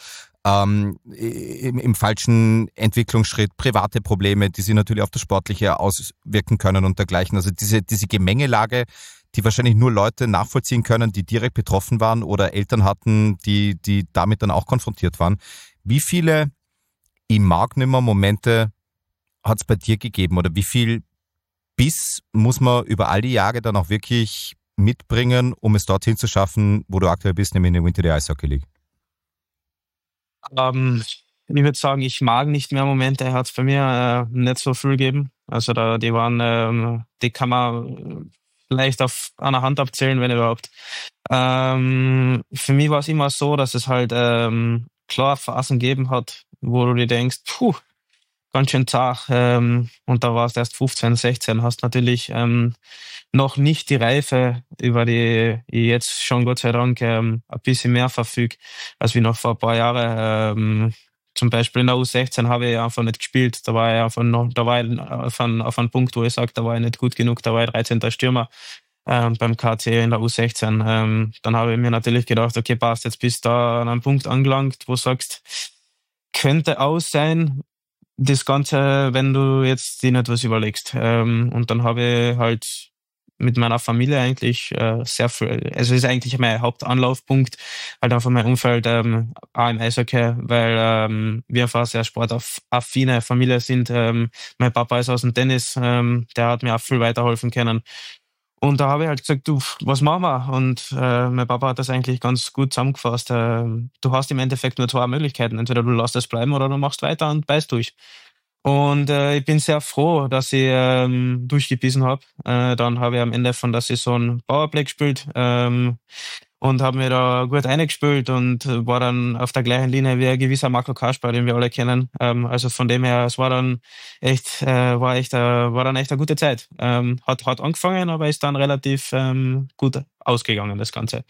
Speaker 1: im falschen Entwicklungsschritt, private Probleme, die sich natürlich auf das Sportliche auswirken können und dergleichen. Also diese Gemengelage, die wahrscheinlich nur Leute nachvollziehen können, die direkt betroffen waren oder Eltern hatten, die damit dann auch konfrontiert waren. Wie viele ich mag nimmer Momente hat es bei dir gegeben oder wie viel Biss muss man über all die Jahre dann auch wirklich mitbringen, um es dorthin zu schaffen, wo du aktuell bist, nämlich in der Winter Day Eishockey League?
Speaker 5: Ich würde sagen, ich mag nicht mehr Momente, hat es bei mir nicht so viel gegeben. Also die waren, die kann man vielleicht auf einer Hand abzählen, wenn überhaupt. Für mich war es immer so, dass es halt klar Phasen gegeben hat, wo du dir denkst, ganz schön zart. Und da warst du erst 15, 16, hast natürlich noch nicht die Reife, über die ich jetzt schon Gott sei Dank ein bisschen mehr verfüge, als wie noch vor ein paar Jahren. Zum Beispiel in der U16 habe ich einfach nicht gespielt. Da war ich auf einem Punkt, wo ich sage, da war ich nicht gut genug, da war ich 13. Stürmer beim KC in der U16. Dann habe ich mir natürlich gedacht, okay, passt, jetzt bist du da an einem Punkt angelangt, wo du sagst, könnte aus sein, das Ganze, wenn du jetzt dir nicht was überlegst. Und dann habe ich halt mit meiner Familie eigentlich sehr viel, also ist eigentlich mein Hauptanlaufpunkt, halt einfach mein Umfeld auch im Eishockey, weil wir einfach eine sehr sportaffine Familie sind. Mein Papa ist aus dem Tennis, der hat mir auch viel weiterhelfen können. Und da habe ich halt gesagt, du, was machen wir? Und mein Papa hat das eigentlich ganz gut zusammengefasst. Du hast im Endeffekt nur zwei Möglichkeiten. Entweder du lässt es bleiben oder du machst weiter und beißt durch. Und ich bin sehr froh, dass ich durchgebissen habe. Dann habe ich am Ende von der Saison Powerplay gespielt und habe mir da gut eingespielt und war dann auf der gleichen Linie wie ein gewisser Marco Kasper, den wir alle kennen. Also von dem her, es war dann echt eine gute Zeit. Hat angefangen, aber ist dann relativ gut ausgegangen, das Ganze.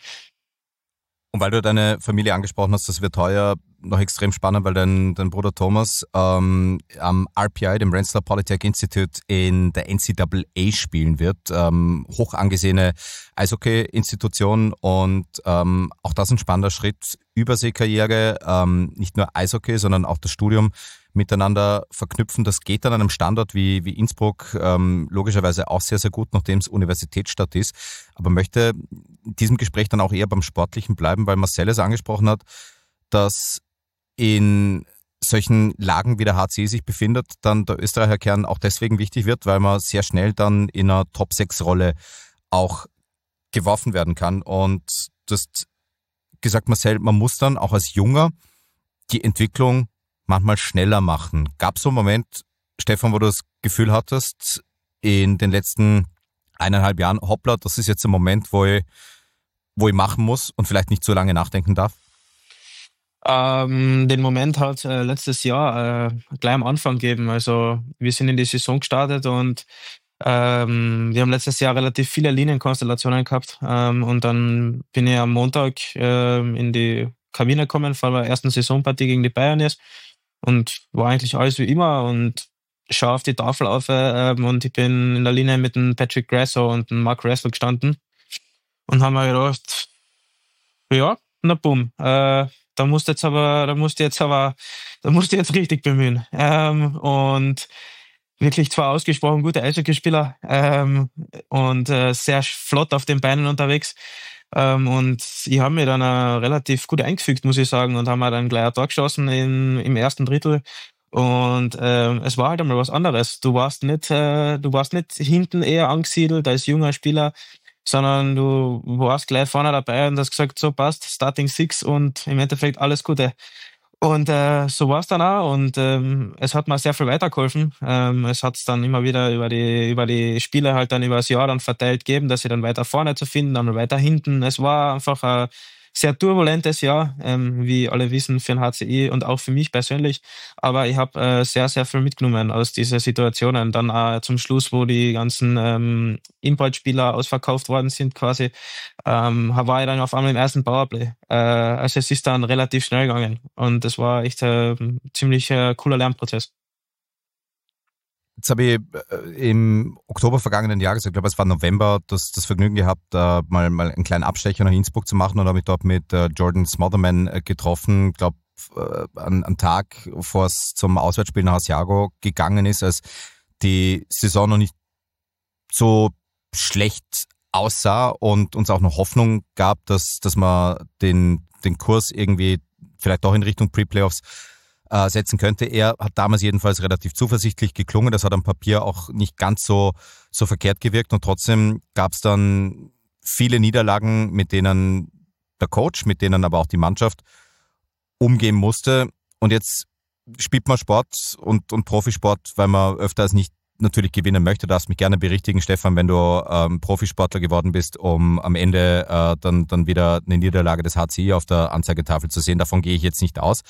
Speaker 1: Und weil du deine Familie angesprochen hast, das wird heuer noch extrem spannend, weil dein Bruder Thomas am RPI, dem Rensselaer Polytech Institute, in der NCAA spielen wird. Hoch angesehene Eishockey-Institution und auch das ein spannender Schritt. Überseekarriere, nicht nur Eishockey, sondern auch das Studium miteinander verknüpfen. Das geht an einem Standort wie Innsbruck logischerweise auch sehr, sehr gut, nachdem es Universitätsstadt ist. Aber möchte in diesem Gespräch dann auch eher beim Sportlichen bleiben, weil Marcel es angesprochen hat, dass in solchen Lagen wie der HC sich befindet, dann der Österreicher Kern auch deswegen wichtig wird, weil man sehr schnell dann in einer Top-6-Rolle auch geworfen werden kann. Und du hast gesagt, Marcel, man muss dann auch als Junger die Entwicklung manchmal schneller machen. Gab es so einen Moment, Stefan, wo du das Gefühl hattest, in den letzten 1,5 Jahren, hoppla, das ist jetzt ein Moment, wo ich machen muss und vielleicht nicht so lange nachdenken darf?
Speaker 5: Den Moment hat letztes Jahr gleich am Anfang gegeben. Also wir sind in die Saison gestartet und wir haben letztes Jahr relativ viele Linienkonstellationen gehabt. Und dann bin ich am Montag in die Kabine gekommen vor der ersten Saisonpartie gegen die Bayern jetzt und war eigentlich alles wie immer und schaue auf die Tafel auf und ich bin in der Linie mit dem Patrick Grasso und dem Mark Ressel gestanden und haben mir gedacht, ja, na bumm, da musst du jetzt richtig bemühen. Und wirklich zwei ausgesprochen gute Eishockeyspieler und sehr flott auf den Beinen unterwegs. Und ich habe mir dann relativ gut eingefügt, muss ich sagen, und haben mir dann gleich ein Tor geschossen im ersten Drittel. Und es war halt einmal was anderes. Du warst nicht hinten eher angesiedelt als junger Spieler, sondern du warst gleich vorne dabei und hast gesagt, so passt, Starting Six und im Endeffekt alles Gute. Und so war es dann auch und es hat mir sehr viel weitergeholfen. Es hat es dann immer wieder über die Spiele halt dann über das Jahr dann verteilt gegeben, dass sie dann weiter vorne zu finden, dann weiter hinten. Es war einfach ein sehr turbulentes Jahr, wie alle wissen, für den HCI und auch für mich persönlich. Aber ich habe sehr, sehr viel mitgenommen aus diesen Situationen. Dann auch zum Schluss, wo die ganzen Importspieler ausverkauft worden sind quasi, war ich dann auf einmal im ersten Powerplay. Also es ist dann relativ schnell gegangen und das war echt ein ziemlich cooler Lernprozess.
Speaker 1: Jetzt habe ich im Oktober vergangenen Jahres, ich glaube es war November, das Vergnügen gehabt, mal einen kleinen Abstecher nach Innsbruck zu machen und habe mich dort mit Jordan Smotherman getroffen. Ich glaube, einen Tag bevor es zum Auswärtsspiel nach Asiago gegangen ist, als die Saison noch nicht so schlecht aussah und uns auch noch Hoffnung gab, dass man den Kurs irgendwie vielleicht doch in Richtung Pre-Playoffs setzen könnte. Er hat damals jedenfalls relativ zuversichtlich geklungen. Das hat am Papier auch nicht ganz so verkehrt gewirkt und trotzdem gab es dann viele Niederlagen, mit denen der Coach, mit denen aber auch die Mannschaft umgehen musste. Und jetzt spielt man Sport und Profisport, weil man öfter als nicht natürlich gewinnen möchte. Du darfst mich gerne berichtigen, Stefan, wenn du Profisportler geworden bist, um am Ende dann wieder eine Niederlage des HCI auf der Anzeigetafel zu sehen. Davon gehe ich jetzt nicht aus.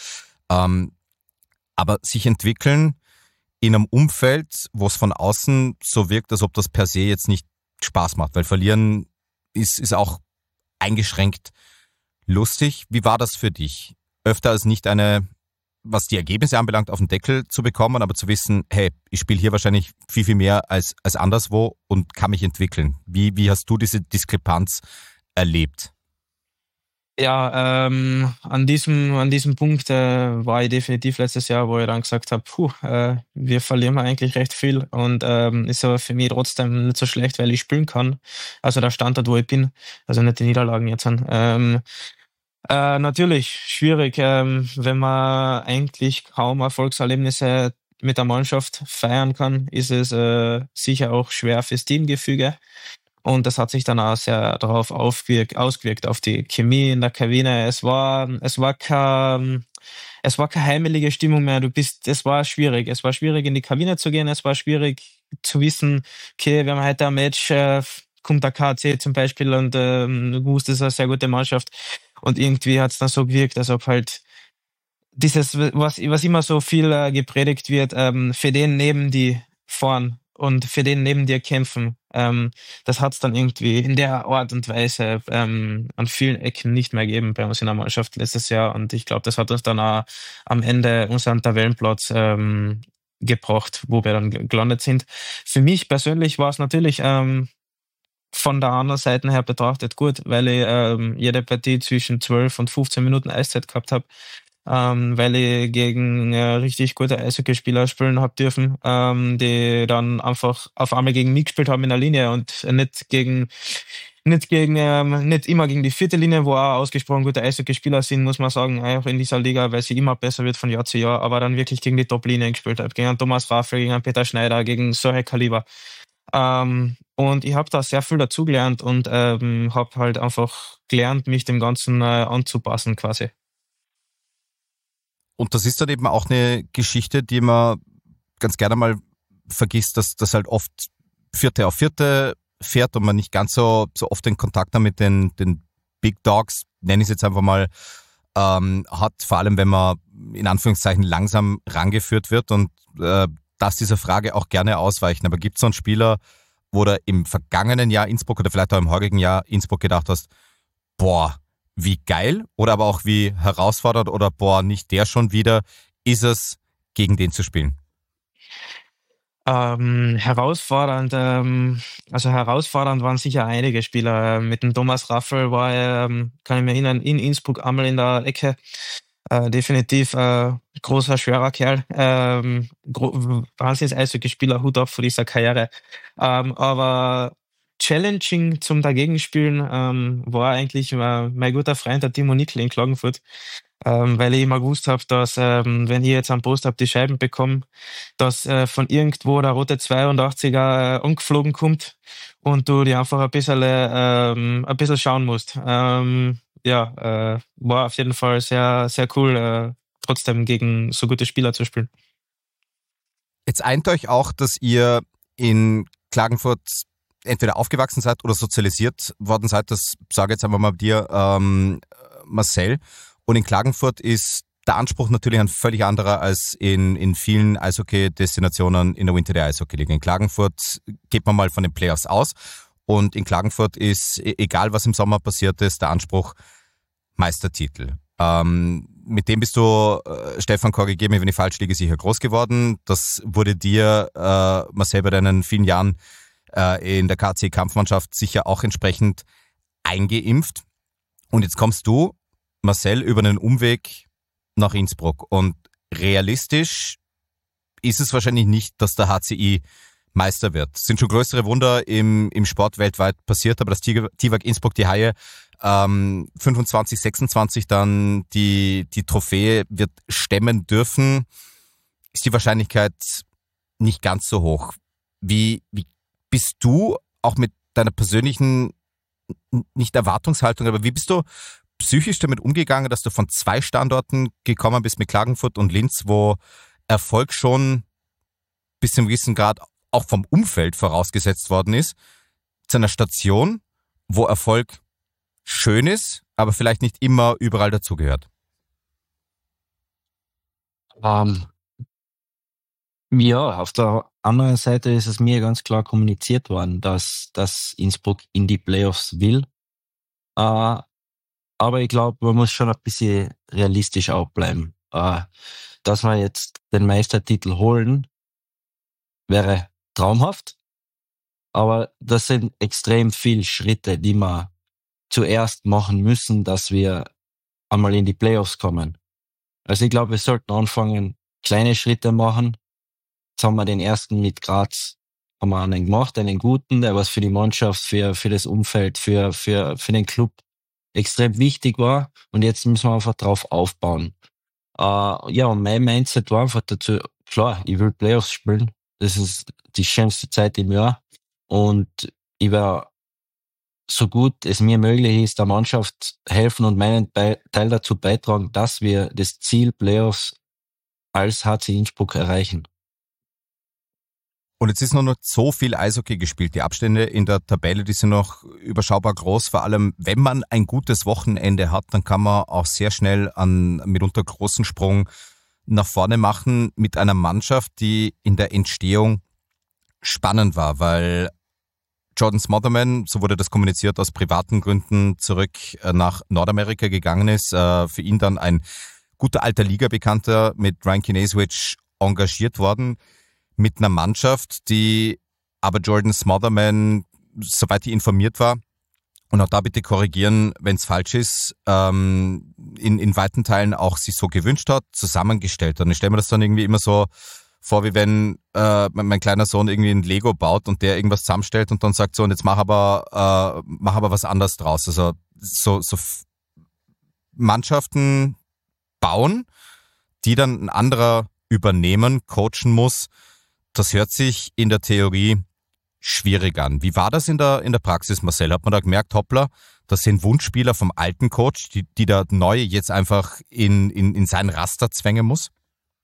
Speaker 1: Aber sich entwickeln in einem Umfeld, wo es von außen so wirkt, als ob das per se jetzt nicht Spaß macht, weil verlieren ist auch eingeschränkt lustig. Wie war das für dich? Öfter als nicht was die Ergebnisse anbelangt, auf den Deckel zu bekommen, aber zu wissen, hey, ich spiele hier wahrscheinlich viel, viel mehr als anderswo und kann mich entwickeln. Wie hast du diese Diskrepanz erlebt?
Speaker 5: Ja, an diesem Punkt war ich definitiv letztes Jahr, wo ich dann gesagt habe, wir verlieren eigentlich recht viel und ist aber für mich trotzdem nicht so schlecht, weil ich spielen kann. Also der Standort, wo ich bin, also nicht die Niederlagen jetzt an. Natürlich schwierig, wenn man eigentlich kaum Erfolgserlebnisse mit der Mannschaft feiern kann, ist es sicher auch schwer fürs Teamgefüge. Und das hat sich dann auch sehr darauf ausgewirkt, auf die Chemie in der Kabine. Es war keine heimelige Stimmung mehr. Es war schwierig. Es war schwierig, in die Kabine zu gehen. Es war schwierig zu wissen, okay, wir haben heute ein Match, kommt der KC zum Beispiel und du wusstest, das ist eine sehr gute Mannschaft. Und irgendwie hat es dann so gewirkt, als ob halt dieses, was immer so viel gepredigt wird, für den neben die fahren und für den neben dir kämpfen. Das hat es dann irgendwie in der Art und Weise an vielen Ecken nicht mehr gegeben bei uns in der Mannschaft letztes Jahr. Und ich glaube, das hat uns dann auch am Ende unseren Tabellenplatz gebracht, wo wir dann gelandet sind. Für mich persönlich war es natürlich von der anderen Seite her betrachtet gut, weil ich jede Partie zwischen 12 und 15 Minuten Eiszeit gehabt habe. Weil ich gegen richtig gute Eishockeyspieler spielen habe dürfen, die dann einfach auf einmal gegen mich gespielt haben in der Linie und nicht immer gegen die vierte Linie, wo auch ausgesprochen gute Eishockeyspieler sind, muss man sagen, auch in dieser Liga, weil sie immer besser wird von Jahr zu Jahr, aber dann wirklich gegen die Top-Linie gespielt habe, gegen einen Thomas Raffel, gegen einen Peter Schneider, gegen solche Kaliber. Und ich habe da sehr viel dazugelernt und habe halt einfach gelernt, mich dem Ganzen anzupassen quasi.
Speaker 1: Und das ist dann eben auch eine Geschichte, die man ganz gerne mal vergisst, dass das halt oft Vierte auf Vierte fährt und man nicht ganz so oft den Kontakt mit den Big Dogs, nenne ich es jetzt einfach mal, hat, vor allem wenn man in Anführungszeichen langsam rangeführt wird und darfst dieser Frage auch gerne ausweichen. Aber gibt es so einen Spieler, wo du im vergangenen Jahr Innsbruck oder vielleicht auch im heurigen Jahr Innsbruck gedacht hast, boah, wie geil oder aber auch wie herausfordernd oder boah, nicht der schon wieder, ist es, gegen den zu spielen?
Speaker 5: Herausfordernd waren sicher einige Spieler. Mit dem Thomas Raffel war er, kann ich mir erinnern, in Innsbruck einmal in der Ecke. Definitiv großer, schwerer Kerl. Wahnsinns Eishockeyspieler, Hut ab vor dieser Karriere. Aber challenging zum Dagegenspielen war eigentlich mein guter Freund, der Timo Nickel in Klagenfurt, weil ich immer gewusst habe, dass wenn ich jetzt am Post die Scheiben bekomme, dass von irgendwo der rote 82er angeflogen kommt und du dir einfach ein bisschen schauen musst. War auf jeden Fall sehr, sehr cool, trotzdem gegen so gute Spieler zu spielen.
Speaker 1: Jetzt eint euch auch, dass ihr in Klagenfurt entweder aufgewachsen seid oder sozialisiert worden seid, das sage ich jetzt einfach mal dir, Marcel. Und in Klagenfurt ist der Anspruch natürlich ein völlig anderer als in vielen Eishockey-Destinationen in der Winter Day Eishockey League. In Klagenfurt geht man mal von den Playoffs aus und in Klagenfurt ist, egal was im Sommer passiert ist, der Anspruch Meistertitel. Mit dem bist du, Stefan, korrigiere mich, wenn ich falsch liege, sicher groß geworden. Das wurde dir, Marcel, bei deinen vielen Jahren in der KC-Kampfmannschaft sicher auch entsprechend eingeimpft. Und jetzt kommst du, Marcel, über einen Umweg nach Innsbruck. Und realistisch ist es wahrscheinlich nicht, dass der HCI Meister wird. Es sind schon größere Wunder im Sport weltweit passiert, aber das TIWAG Innsbruck, die Haie, 25, 26 dann die Trophäe wird stemmen dürfen, ist die Wahrscheinlichkeit nicht ganz so hoch. Wie bist du auch mit deiner persönlichen, nicht Erwartungshaltung, aber wie bist du psychisch damit umgegangen, dass du von 2 Standorten gekommen bist mit Klagenfurt und Linz, wo Erfolg schon bis zum gewissen Grad auch vom Umfeld vorausgesetzt worden ist, zu einer Station, wo Erfolg schön ist, aber vielleicht nicht immer überall dazugehört?
Speaker 4: Ja, auf der anderen Seite ist es mir ganz klar kommuniziert worden, dass Innsbruck in die Playoffs will. Aber ich glaube, man muss schon ein bisschen realistisch auch bleiben. Dass wir jetzt den Meistertitel holen, wäre traumhaft. Aber das sind extrem viele Schritte, die wir zuerst machen müssen, dass wir einmal in die Playoffs kommen. Also ich glaube, wir sollten anfangen, kleine Schritte machen. Jetzt haben wir den ersten mit Graz, haben wir einen gemacht, einen guten, der was für die Mannschaft, für das Umfeld, für den Club extrem wichtig war. Und jetzt müssen wir einfach drauf aufbauen. Ja, und mein Mindset war einfach dazu, klar, ich will Playoffs spielen. Das ist die schönste Zeit im Jahr. Und ich werde so gut es mir möglich ist, der Mannschaft helfen und meinen Teil dazu beitragen, dass wir das Ziel Playoffs als HC Innsbruck erreichen.
Speaker 1: Und jetzt ist noch nicht so viel Eishockey gespielt. Die Abstände in der Tabelle, die sind noch überschaubar groß. Vor allem, wenn man ein gutes Wochenende hat, dann kann man auch sehr schnell einen mitunter großen Sprung nach vorne machen mit einer Mannschaft, die in der Entstehung spannend war, weil Jordan Smotherman, so wurde das kommuniziert, aus privaten Gründen zurück nach Nordamerika gegangen ist. Für ihn dann ein guter alter Liga-Bekannter mit Ryan Kinesiewicz engagiert worden, mit einer Mannschaft, die aber Jordan Smotherman, soweit ich informiert war, und auch da bitte korrigieren, wenn es falsch ist, in weiten Teilen auch sich so gewünscht hat, zusammengestellt hat. Und ich stelle mir das dann irgendwie immer so vor, wie wenn mein kleiner Sohn irgendwie ein Lego baut und der irgendwas zusammenstellt und dann sagt so, und jetzt mach aber was anderes draus. Also so Mannschaften bauen, die dann ein anderer übernehmen, coachen muss. Das hört sich in der Theorie schwierig an. Wie war das in der Praxis, Marcel? Hat man da gemerkt, hoppla, das sind Wunschspieler vom alten Coach, die der Neue jetzt einfach in sein Raster zwängen muss?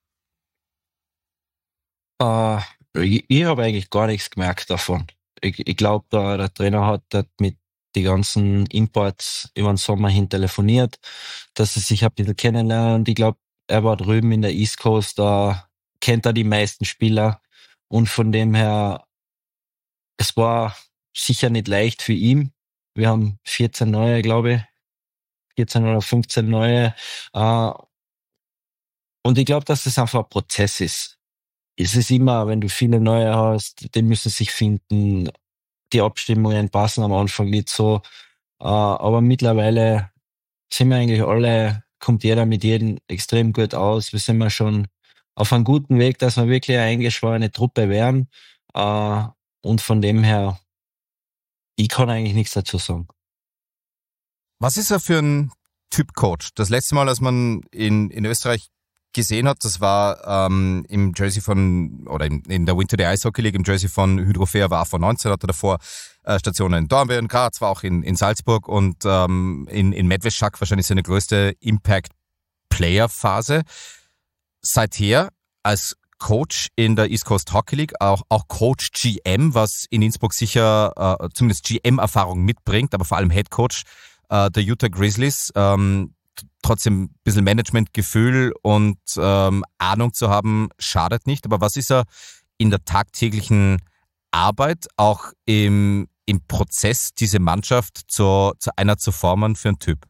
Speaker 4: Ich habe eigentlich gar nichts gemerkt davon. Ich glaube, der Trainer hat mit die ganzen Imports über den Sommer hin telefoniert, dass sie sich ein bisschen kennenlernen. Und ich glaube, er war drüben in der East Coast, da kennt er die meisten Spieler. Und von dem her, es war sicher nicht leicht für ihn. Wir haben 14 neue, glaube ich. 14 oder 15 neue. Und ich glaube, dass das einfach ein Prozess ist. Es ist immer, wenn du viele neue hast, die müssen sich finden. Die Abstimmungen passen am Anfang nicht so. Aber mittlerweile sind wir eigentlich alle, kommt jeder mit jedem extrem gut aus. Wir sind ja schon auf einem guten Weg, dass wir wirklich eine eingeschworene Truppe werden. Und von dem her, ich kann eigentlich nichts dazu sagen.
Speaker 1: Was ist er für ein Typ Coach? Das letzte Mal, als man in Österreich gesehen hat, das war im Jersey oder in der Winter Day Ice Hockey League im Jersey von Hydrofea, war von 19, hatte davor Stationen in Dornbirn, in Graz, war auch in Salzburg und in Medveščak wahrscheinlich seine größte Impact-Player-Phase. Seither als Coach in der East Coast Hockey League, auch Coach GM, was in Innsbruck sicher zumindest GM-Erfahrung mitbringt, aber vor allem Head Coach der Utah Grizzlies. Trotzdem ein bisschen Managementgefühl und Ahnung zu haben, schadet nicht. Aber was ist er in der tagtäglichen Arbeit, auch im Prozess, diese Mannschaft zu einer zu formen für einen Typ?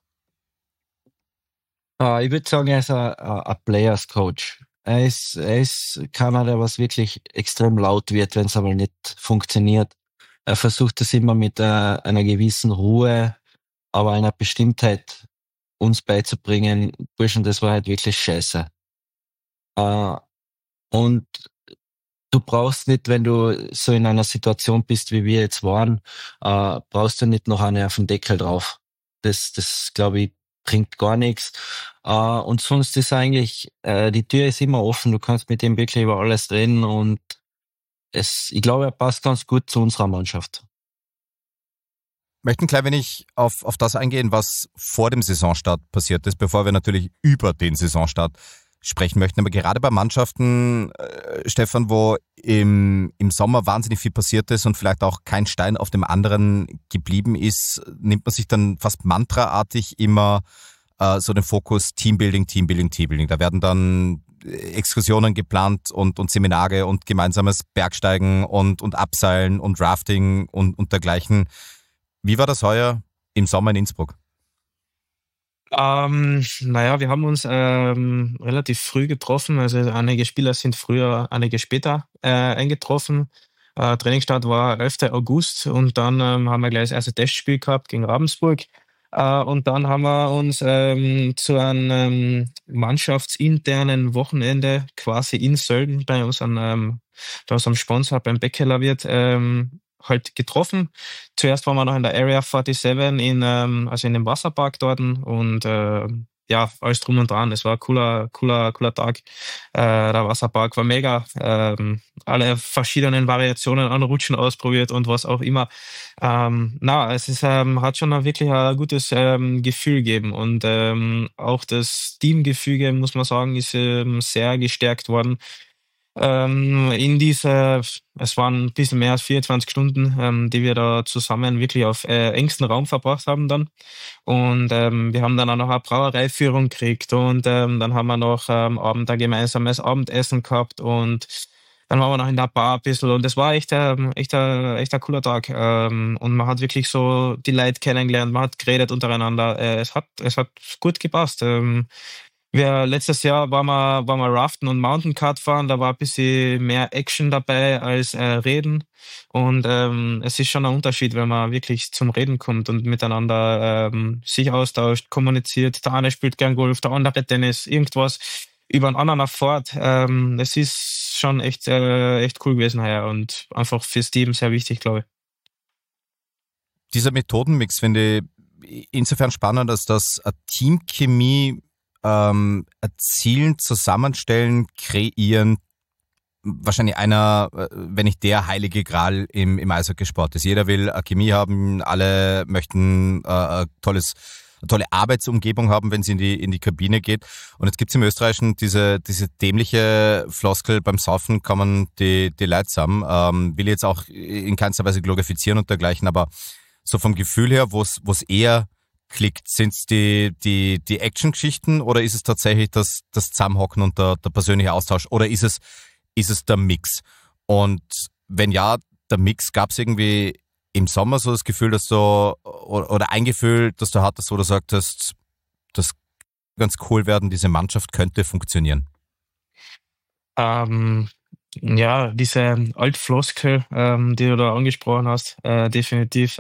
Speaker 4: Ich würde sagen, er ist ein Players Coach. Er ist keiner, der was wirklich extrem laut wird, wenn es aber nicht funktioniert. Er versucht es immer mit einer gewissen Ruhe, aber einer Bestimmtheit uns beizubringen, Burschen, das war halt wirklich scheiße. Und du brauchst nicht, wenn du so in einer Situation bist, wie wir jetzt waren, brauchst du nicht noch eine auf den Deckel drauf. Das glaube ich, bringt gar nichts. Und sonst ist eigentlich, die Tür ist immer offen, du kannst mit ihm wirklich über alles reden und ich glaube, er passt ganz gut zu unserer Mannschaft.
Speaker 1: Ich möchte ein klein wenig auf das eingehen, was vor dem Saisonstart passiert ist, bevor wir natürlich über den Saisonstart sprechen möchten. Aber gerade bei Mannschaften, Stefan, wo im Sommer wahnsinnig viel passiert ist und vielleicht auch kein Stein auf dem anderen geblieben ist, nimmt man sich dann fast mantraartig immer so den Fokus Teambuilding. Da werden dann Exkursionen geplant und Seminare und gemeinsames Bergsteigen und Abseilen und Rafting und dergleichen. Wie war das heuer im Sommer in Innsbruck?
Speaker 5: Naja, wir haben uns relativ früh getroffen. Also einige Spieler sind früher, einige später eingetroffen. Trainingsstart war 11. August und dann haben wir gleich das erste Testspiel gehabt gegen Ravensburg. Und dann haben wir uns zu einem mannschaftsinternen Wochenende quasi in Sölden bei unserem Sponsor beim Beckeler-Wirt halt getroffen. Zuerst waren wir noch in der Area 47 also in dem Wasserpark dort und ja, alles drum und dran. Es war ein cooler Tag. Der Wasserpark war mega. Alle verschiedenen Variationen an Rutschen ausprobiert und was auch immer. Es ist, hat schon wirklich ein gutes Gefühl gegeben und auch das Teamgefüge, muss man sagen, ist sehr gestärkt worden. Es waren ein bisschen mehr als 24 Stunden, die wir da zusammen wirklich auf engstem Raum verbracht haben dann. Und wir haben dann auch noch eine Brauereiführung gekriegt und dann haben wir noch am Abend ein gemeinsames Abendessen gehabt und dann waren wir noch in der Bar ein bisschen und das war echt ein cooler Tag. Und man hat wirklich so die Leute kennengelernt, man hat geredet untereinander. Es hat gut gepasst. Letztes Jahr waren wir Raften und Mountain Kart fahren, da war ein bisschen mehr Action dabei als Reden. Und es ist schon ein Unterschied, wenn man wirklich zum Reden kommt und miteinander sich austauscht, kommuniziert. Der eine spielt gern Golf, der andere Tennis, irgendwas über einen anderen erfährt. Es ist schon echt cool gewesen heuer und einfach fürs Team sehr wichtig, glaube ich.
Speaker 1: Dieser Methodenmix finde ich insofern spannend, dass das eine Teamchemie erzielen, zusammenstellen, kreieren, wahrscheinlich einer, wenn nicht der heilige Gral im Eishockeysport ist. Jeder will eine Chemie haben, alle möchten eine tolle Arbeitsumgebung haben, wenn sie in die Kabine geht. Und jetzt gibt's im Österreichischen diese dämliche Floskel, beim Saufen kann man die Leute zusammen. Will jetzt auch in keinster Weise glorifizieren und dergleichen, aber so vom Gefühl her, wo es eher klickt, sind es die Action-Geschichten oder ist es tatsächlich das Zusammenhocken und der persönliche Austausch oder ist es der Mix? Und wenn ja, der Mix, gab es irgendwie im Sommer so das Gefühl, dass du oder ein Gefühl, dass du hattest, wo du sagtest, das ganz cool werden, diese Mannschaft könnte funktionieren?
Speaker 5: Ja, diese Altfloskel, die du da angesprochen hast, definitiv.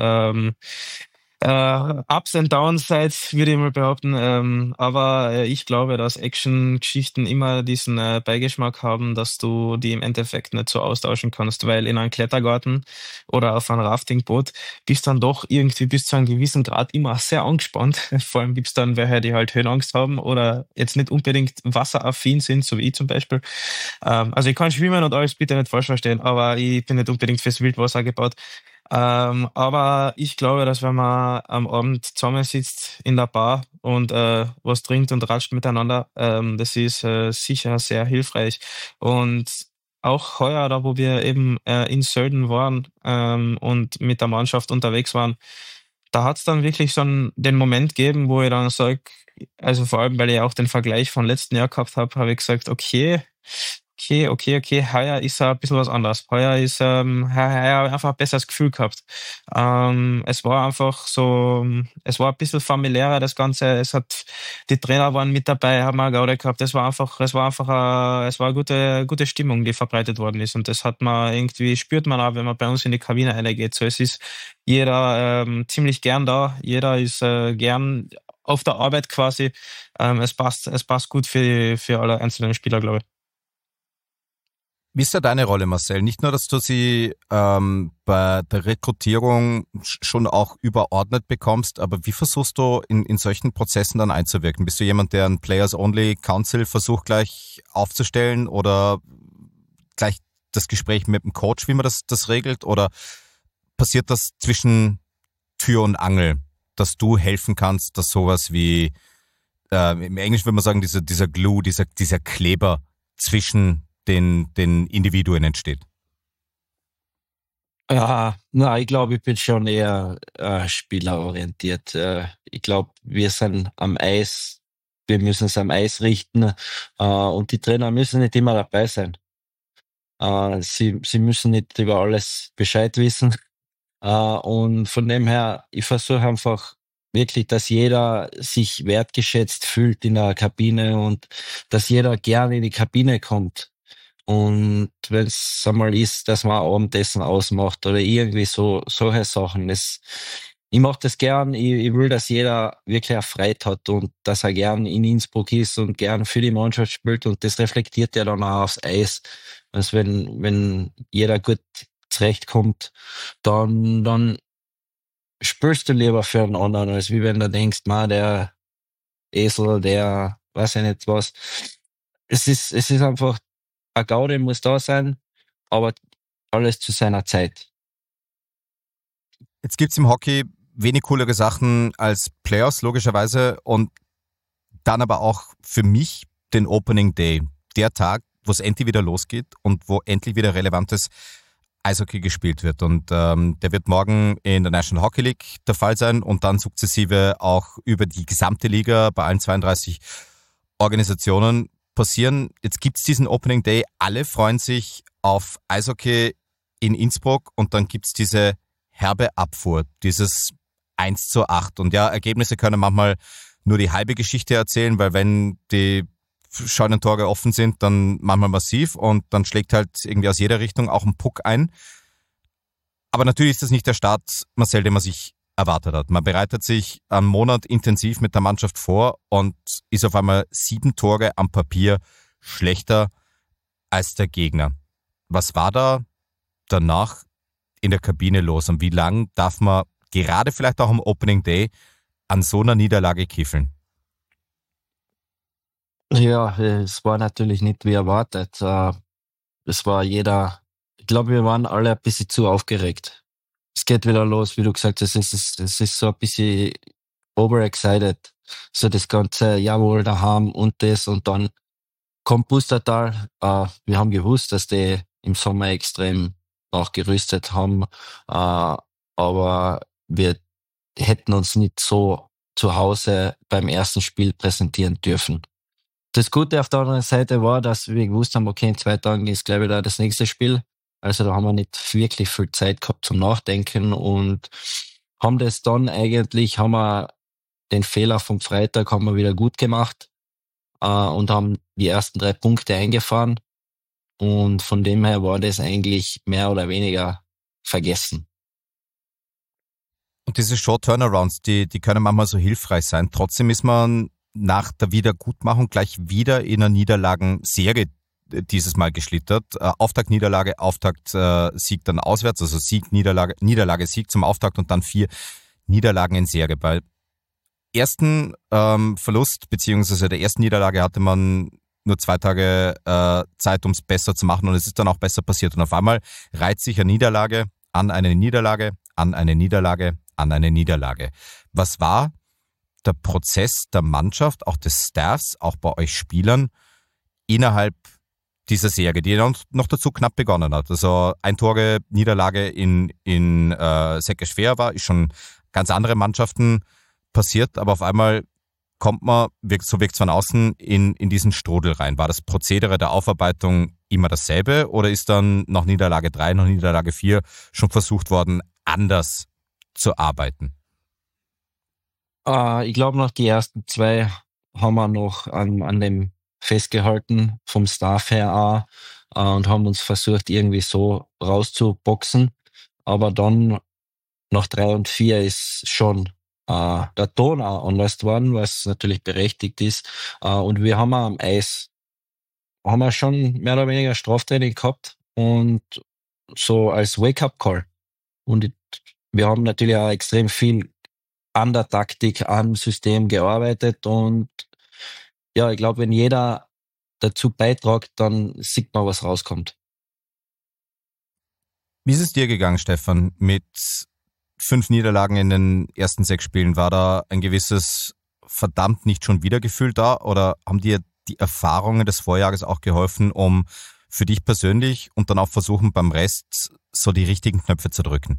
Speaker 5: Ups and Downsides, würde ich mal behaupten. Aber ich glaube, dass Action-Geschichten immer diesen Beigeschmack haben, dass du die im Endeffekt nicht so austauschen kannst, weil in einem Klettergarten oder auf einem Raftingboot bist dann doch irgendwie bis zu einem gewissen Grad immer sehr angespannt. Vor allem gibt's dann welche, die halt Höhenangst haben oder jetzt nicht unbedingt wasseraffin sind, so wie ich zum Beispiel. Also ich kann schwimmen und alles, bitte nicht falsch verstehen, aber ich bin nicht unbedingt fürs Wildwasser gebaut. Aber ich glaube, dass wenn man am Abend zusammensitzt in der Bar und was trinkt und ratscht miteinander, das ist sicher sehr hilfreich. Und auch heuer, da wo wir eben in Sölden waren und mit der Mannschaft unterwegs waren, da hat es dann wirklich so den Moment gegeben, wo ich dann sage, also vor allem, weil ich auch den Vergleich von letzten Jahr gehabt habe ich gesagt, okay, heuer ist ein bisschen was anderes. Heuer ist heuer einfach ein besseres Gefühl gehabt. Es war einfach so, es war ein bisschen familiärer, das Ganze. Die Trainer waren mit dabei, haben eine Gaude gehabt. Es war eine gute Stimmung, die verbreitet worden ist. Und das hat man irgendwie, spürt man auch, wenn man bei uns in die Kabine reingeht. So, es ist jeder ziemlich gern da. Jeder ist gern auf der Arbeit quasi. Es passt gut für alle einzelnen Spieler, glaube ich.
Speaker 1: Wie ist da deine Rolle, Marcel? Nicht nur, dass du sie bei der Rekrutierung schon auch überordnet bekommst, aber wie versuchst du in solchen Prozessen dann einzuwirken? Bist du jemand, der ein Players-Only Council versucht gleich aufzustellen oder gleich das Gespräch mit dem Coach, wie man das regelt? Oder passiert das zwischen Tür und Angel, dass du helfen kannst, dass sowas wie, im Englisch würde man sagen, dieser Glue, dieser Kleber zwischen den Individuen entsteht?
Speaker 4: Ja, na, ich glaube, ich bin schon eher spielerorientiert. Ich glaube, wir sind am Eis, wir müssen es am Eis richten und die Trainer müssen nicht immer dabei sein. Sie müssen nicht über alles Bescheid wissen. Und von dem her, ich versuche einfach wirklich, dass jeder sich wertgeschätzt fühlt in der Kabine und dass jeder gerne in die Kabine kommt. Und wenn es einmal ist, dass man Abendessen ausmacht oder irgendwie solche Sachen, ich mache das gern, ich will, dass jeder wirklich eine Freude hat und dass er gern in Innsbruck ist und gern für die Mannschaft spielt und das reflektiert ja dann auch aufs Eis. Also wenn jeder gut zurechtkommt, dann spürst du lieber für einen anderen, als wie wenn du denkst, der Esel, der weiß ich nicht was. Es ist einfach, ein Gaudi muss da sein, aber alles zu seiner Zeit.
Speaker 1: Jetzt gibt's im Hockey wenig coolere Sachen als Playoffs, logischerweise, und dann aber auch für mich den Opening Day. Der Tag, wo es endlich wieder losgeht und wo endlich wieder relevantes Eishockey gespielt wird. Und der wird morgen in der National Hockey League der Fall sein und dann sukzessive auch über die gesamte Liga bei allen 32 Organisationen passieren. Jetzt gibt's diesen Opening Day, alle freuen sich auf Eishockey in Innsbruck und dann gibt's diese herbe Abfuhr, dieses 1:8. Und ja, Ergebnisse können manchmal nur die halbe Geschichte erzählen, weil wenn die Scheunentore offen sind, dann manchmal massiv und dann schlägt halt irgendwie aus jeder Richtung auch ein Puck ein. Aber natürlich ist das nicht der Start, Marcel, den man sich erwartet hat. Man bereitet sich einen Monat intensiv mit der Mannschaft vor und ist auf einmal 7 Tore am Papier schlechter als der Gegner. Was war da danach in der Kabine los und wie lang darf man gerade vielleicht auch am Opening Day an so einer Niederlage kiefeln?
Speaker 4: Ja, es war natürlich nicht wie erwartet. Es war ich glaube, wir waren alle ein bisschen zu aufgeregt. Es geht wieder los, wie du gesagt hast, es ist so ein bisschen overexcited. So das ganze, jawohl, daheim und das und dann kommt Pustertal. Wir haben gewusst, dass die im Sommer extrem nachgerüstet haben, aber wir hätten uns nicht so zu Hause beim ersten Spiel präsentieren dürfen. Das Gute auf der anderen Seite war, dass wir gewusst haben, okay, in 2 Tagen ist gleich wieder das nächste Spiel. Also da haben wir nicht wirklich viel Zeit gehabt zum Nachdenken und haben wir den Fehler vom Freitag haben wir wieder gut gemacht und haben die ersten 3 Punkte eingefahren. Und von dem her war das eigentlich mehr oder weniger vergessen.
Speaker 1: Und diese Short-Turnarounds, die können manchmal so hilfreich sein. Trotzdem ist man nach der Wiedergutmachung gleich wieder in einer Niederlagenserie dieses Mal geschlittert. Auftakt-Niederlage, Auftakt-Sieg dann auswärts, also Sieg, Niederlage, Sieg zum Auftakt und dann 4 Niederlagen in Serie. Bei ersten Verlust beziehungsweise der ersten Niederlage hatte man nur 2 Tage Zeit, um es besser zu machen und es ist dann auch besser passiert. Und auf einmal reiht sich eine Niederlage an eine Niederlage, an eine Niederlage, an eine Niederlage. Was war der Prozess der Mannschaft, auch des Staffs, auch bei euch Spielern innerhalb dieser Serie, die noch dazu knapp begonnen hat? Also 1 Tore Niederlage in Szekesfeher war, ist schon ganz andere Mannschaften passiert, aber auf einmal kommt man, so wirkt es von außen, in diesen Strudel rein. War das Prozedere der Aufarbeitung immer dasselbe oder ist dann nach Niederlage 3, nach Niederlage 4 schon versucht worden, anders zu arbeiten?
Speaker 4: Ich glaube, noch die ersten 2 haben wir noch an dem festgehalten, vom Staff her auch, und haben uns versucht, irgendwie so rauszuboxen. Aber dann, nach 3 und 4 ist schon der Ton auch anders worden, was natürlich berechtigt ist. Und wir haben auch am Eis haben wir schon mehr oder weniger Straftraining gehabt und so als Wake-up-Call. Und wir haben natürlich auch extrem viel an der Taktik, am System gearbeitet und ja, ich glaube, wenn jeder dazu beitragt, dann sieht man, was rauskommt.
Speaker 1: Wie ist es dir gegangen, Stefan, mit 5 Niederlagen in den ersten 6 Spielen? War da ein gewisses verdammt nicht schon wieder Gefühl da oder haben dir die Erfahrungen des Vorjahres auch geholfen, um für dich persönlich und dann auch versuchen beim Rest so die richtigen Knöpfe zu drücken?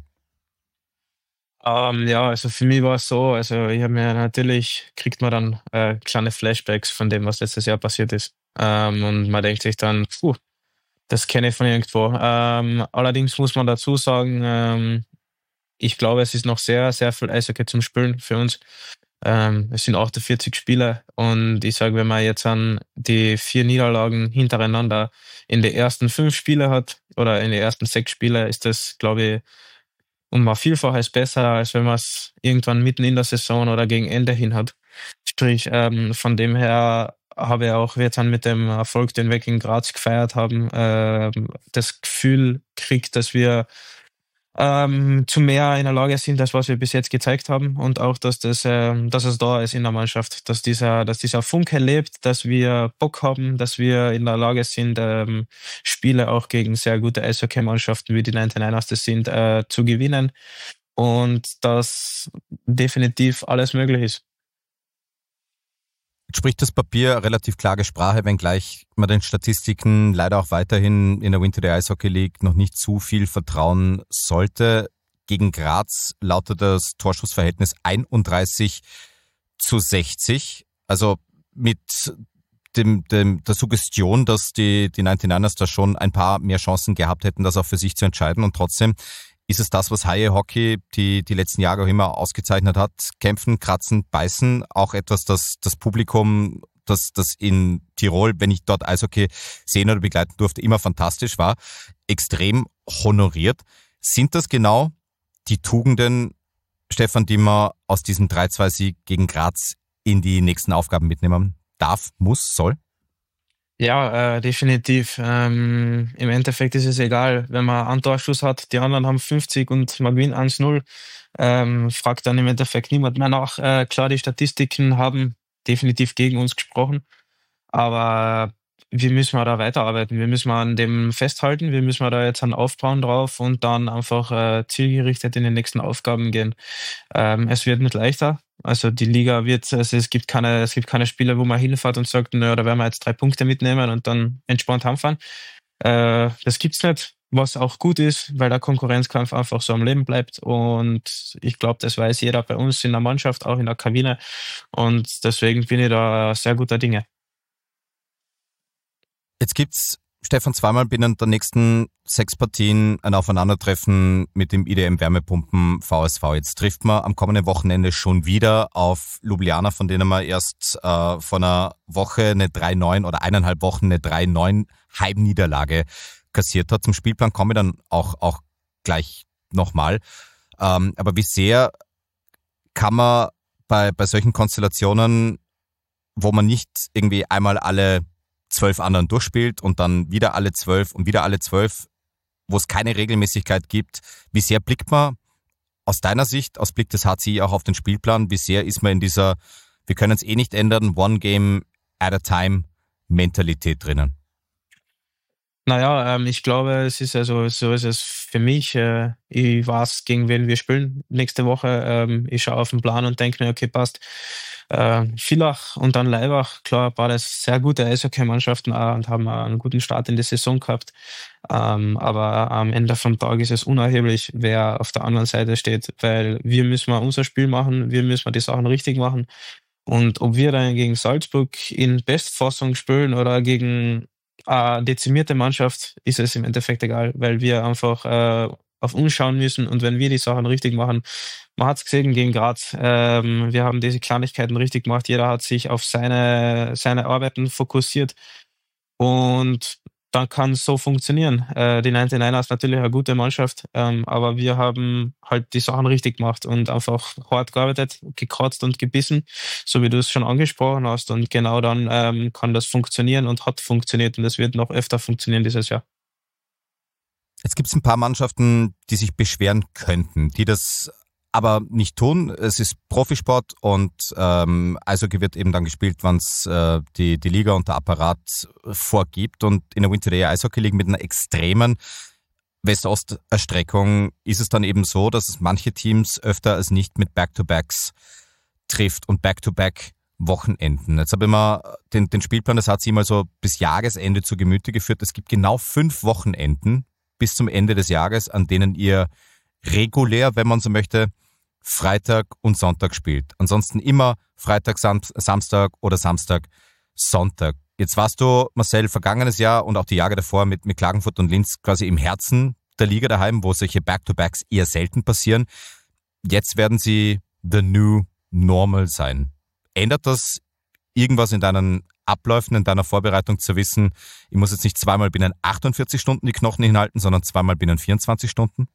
Speaker 5: Ja, also für mich war es so, also ich habe mir natürlich, kriegt man dann kleine Flashbacks von dem, was letztes Jahr passiert ist. Und man denkt sich dann, das kenne ich von irgendwo. Allerdings muss man dazu sagen, ich glaube, es ist noch sehr, sehr viel Eishockey zum Spielen für uns. Es sind 48 Spieler und ich sage, wenn man jetzt an die 4 Niederlagen hintereinander in die ersten 5 Spiele hat oder in die ersten 6 Spiele, ist das, glaube ich, um mal Vielfaches besser, als wenn man es irgendwann mitten in der Saison oder gegen Ende hin hat. Sprich, von dem her habe ich auch jetzt dann mit dem Erfolg, den wir in Graz gefeiert haben, das Gefühl gekriegt, dass wir zu mehr in der Lage sind, das, was wir bis jetzt gezeigt haben und auch, dass es da ist in der Mannschaft, dass dieser Funke lebt, dass wir Bock haben, dass wir in der Lage sind, Spiele auch gegen sehr gute Eishockey-Mannschaften, wie die 99ers das sind, zu gewinnen und dass definitiv alles möglich ist.
Speaker 1: Jetzt spricht das Papier relativ klare Sprache, wenngleich man den Statistiken leider auch weiterhin in der Winter Day Eishockey League noch nicht zu viel vertrauen sollte. Gegen Graz lautet das Torschussverhältnis 31:60. Also mit der Suggestion, dass die 99ers da schon ein paar mehr Chancen gehabt hätten, das auch für sich zu entscheiden. Und trotzdem ist es das, was Haie Hockey die letzten Jahre auch immer ausgezeichnet hat. Kämpfen, kratzen, beißen. Auch etwas, das Publikum, das in Tirol, wenn ich dort Eishockey sehen oder begleiten durfte, immer fantastisch war, extrem honoriert. Sind das genau die Tugenden, Stefan, die man aus diesem 3-2-Sieg gegen Graz in die nächsten Aufgaben mitnehmen darf, muss, soll?
Speaker 5: Ja, definitiv. Im Endeffekt ist es egal, wenn man einen Torschuss hat, die anderen haben 50 und man gewinnt 1-0. Fragt dann im Endeffekt niemand mehr nach. Klar, die Statistiken haben definitiv gegen uns gesprochen, aber wir müssen da weiterarbeiten. Wir müssen an dem festhalten. Wir müssen da jetzt aufbauen drauf und dann einfach zielgerichtet in die nächsten Aufgaben gehen. Es wird nicht leichter. Also die Liga es gibt keine Spiele, wo man hinfährt und sagt, naja, da werden wir jetzt 3 Punkte mitnehmen und dann entspannt heimfahren. Das gibt's nicht, was auch gut ist, weil der Konkurrenzkampf einfach so am Leben bleibt. Und ich glaube, das weiß jeder bei uns in der Mannschaft, auch in der Kabine. Und deswegen bin ich da sehr guter Dinge.
Speaker 1: Jetzt gibt's, Stefan, zweimal binnen der nächsten 6 Partien ein Aufeinandertreffen mit dem IDM Wärmepumpen VSV. Jetzt trifft man am kommenden Wochenende schon wieder auf Ljubljana, von denen man erst vor einer Woche eine 3-9 oder 1,5 Wochen eine 3-9 Heimniederlage kassiert hat. Zum Spielplan komme ich dann auch gleich nochmal. Aber wie sehr kann man bei solchen Konstellationen, wo man nicht irgendwie einmal alle 12 anderen durchspielt und dann wieder alle 12 und wieder alle 12, wo es keine Regelmäßigkeit gibt. Wie sehr blickt man aus deiner Sicht, aus Blick des HCI auch auf den Spielplan, wie sehr ist man in dieser, wir können es nicht ändern, One Game at a Time Mentalität drinnen?
Speaker 5: Naja, ich glaube, es ist also, so ist es für mich. Ich weiß, gegen wen wir spielen nächste Woche. Ich schaue auf den Plan und denke mir, okay, passt. Villach und dann Laibach, klar, beides sehr gute Eishockey-Mannschaften und haben einen guten Start in die Saison gehabt. Aber am Ende vom Tag ist es unerheblich, wer auf der anderen Seite steht, weil wir müssen mal unser Spiel machen, wir müssen mal die Sachen richtig machen. Und ob wir dann gegen Salzburg in Bestfassung spielen oder gegen eine dezimierte Mannschaft, ist es im Endeffekt egal, weil wir einfach auf uns schauen müssen und wenn wir die Sachen richtig machen, man hat es gesehen gegen Graz, wir haben diese Kleinigkeiten richtig gemacht, jeder hat sich auf seine Arbeiten fokussiert und dann kann es so funktionieren. Die 99ers ist natürlich eine gute Mannschaft, aber wir haben halt die Sachen richtig gemacht und einfach hart gearbeitet, gekratzt und gebissen, so wie du es schon angesprochen hast. Und genau dann kann das funktionieren und hat funktioniert und es wird noch öfter funktionieren dieses Jahr.
Speaker 1: Jetzt gibt es ein paar Mannschaften, die sich beschweren könnten, die das aber nicht tun. Es ist Profisport und Eishockey wird eben dann gespielt, wenn es die Liga und der Apparat vorgibt. Und in der Winter Day Eishockey League mit einer extremen West-Ost-Erstreckung ist es dann eben so, dass es manche Teams öfter als nicht mit Back-to-Backs trifft und Back-to-Back-Wochenenden. Jetzt habe ich mal den Spielplan, das hat sich mal so bis Jahresende zu Gemüte geführt. Es gibt genau 5 Wochenenden bis zum Ende des Jahres, an denen ihr regulär, wenn man so möchte, Freitag und Sonntag spielt. Ansonsten immer Freitag, Samstag oder Samstag, Sonntag. Jetzt warst du, Marcel, vergangenes Jahr und auch die Jahre davor mit Klagenfurt und Linz quasi im Herzen der Liga daheim, wo solche Back-to-Backs eher selten passieren. Jetzt werden sie the new normal sein. Ändert das irgendwas in deinen Abläufen, in deiner Vorbereitung zu wissen, ich muss jetzt nicht zweimal binnen 48 Stunden die Knochen hinhalten, sondern zweimal binnen 24 Stunden?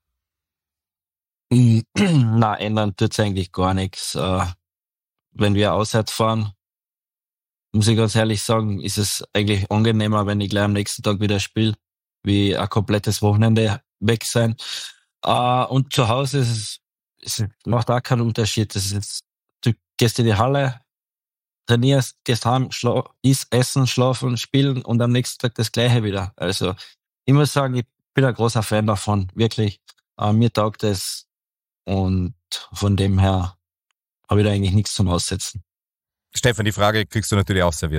Speaker 4: Na, ändern tut's eigentlich gar nichts. Wenn wir auswärts fahren, muss ich ganz ehrlich sagen, ist es eigentlich angenehmer, wenn ich gleich am nächsten Tag wieder spiele, wie ein komplettes Wochenende weg sein. Und zu Hause es macht auch keinen Unterschied. Du gehst in die Halle, trainierst, gehst heim, isst, essen, schlafen, spielen und am nächsten Tag das Gleiche wieder. Also ich muss sagen, ich bin ein großer Fan davon, wirklich. Mir taugt es und von dem her habe ich da eigentlich nichts zum Aussetzen.
Speaker 1: Stefan, die Frage kriegst du natürlich auch serviert.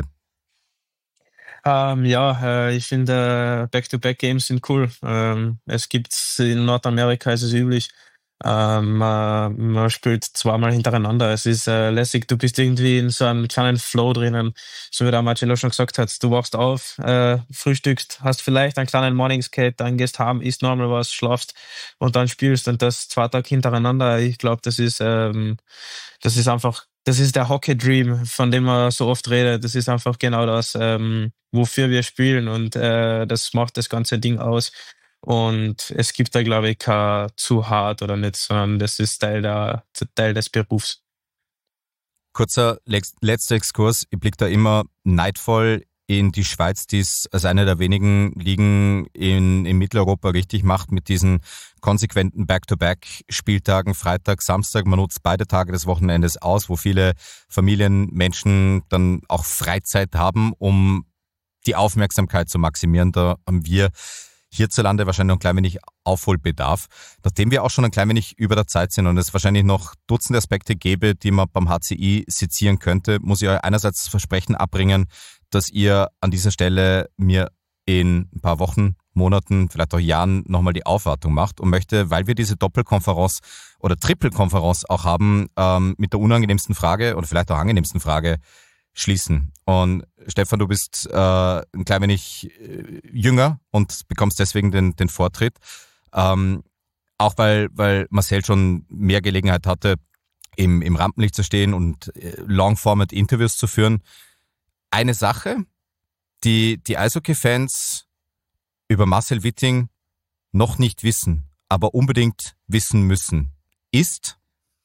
Speaker 5: Ich finde Back-to-Back-Games sind cool. Es gibt's in Nordamerika, ist es üblich. Man spielt zweimal hintereinander. Es ist lässig. Du bist irgendwie in so einem kleinen Flow drinnen, so wie der Marcello schon gesagt hat. Du wachst auf, frühstückst, hast vielleicht einen kleinen Morning Skate, dann gehst heim, isst normal was, schlafst und dann spielst und das 2 Tage hintereinander. Ich glaube, das ist einfach, das ist der Hockey Dream, von dem man so oft redet. Das ist einfach genau das, wofür wir spielen und das macht das ganze Ding aus. Und es gibt da, glaube ich, kein zu hart oder nicht, sondern das ist Teil des Berufs.
Speaker 1: Kurzer letzter Exkurs. Ich blicke da immer neidvoll in die Schweiz, die es als eine der wenigen Ligen in Mitteleuropa richtig macht, mit diesen konsequenten Back-to-Back-Spieltagen, Freitag, Samstag. Man nutzt beide Tage des Wochenendes aus, wo viele Familien, Menschen dann auch Freizeit haben, um die Aufmerksamkeit zu maximieren. Da haben wir hierzulande wahrscheinlich noch ein klein wenig Aufholbedarf. Nachdem wir auch schon ein klein wenig über der Zeit sind und es wahrscheinlich noch Dutzende Aspekte gäbe, die man beim HCI sezieren könnte, muss ich euch einerseits das Versprechen abbringen, dass ihr an dieser Stelle mir in ein paar Wochen, Monaten, vielleicht auch Jahren nochmal die Aufwartung macht und möchte, weil wir diese Doppelkonferenz oder Trippelkonferenz auch haben, mit der unangenehmsten Frage oder vielleicht auch angenehmsten Frage schließen. Und Stefan, du bist ein klein wenig jünger und bekommst deswegen den Vortritt. Auch weil Marcel schon mehr Gelegenheit hatte, im Rampenlicht zu stehen und Long-Format-Interviews zu führen. Eine Sache, die Eishockey-Fans über Marcel Witting noch nicht wissen, aber unbedingt wissen müssen, ist?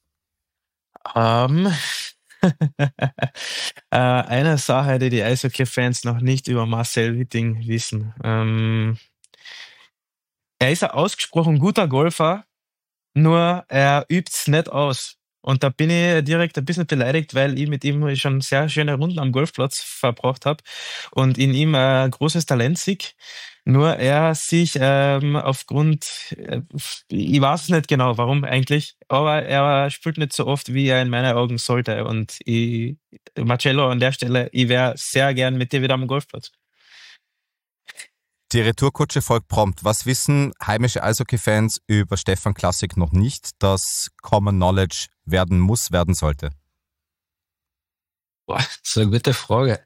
Speaker 5: Eine Sache, die Eishockey-Fans noch nicht über Marcel Witting wissen. Er ist ein ausgesprochen guter Golfer, nur er übt's nicht aus. Und da bin ich direkt ein bisschen beleidigt, weil ich mit ihm schon sehr schöne Runden am Golfplatz verbracht habe und in ihm ein großes Talent sehe. Nur er sich aufgrund, ich weiß nicht genau, warum eigentlich, aber er spielt nicht so oft, wie er in meinen Augen sollte. Und Marcello, an der Stelle, ich wäre sehr gern mit dir wieder am Golfplatz.
Speaker 1: Die Retourkutsche folgt prompt. Was wissen heimische Eishockey-Fans über Stefan Klassik noch nicht, das Common Knowledge werden muss, werden sollte?
Speaker 4: Boah, das ist eine gute Frage.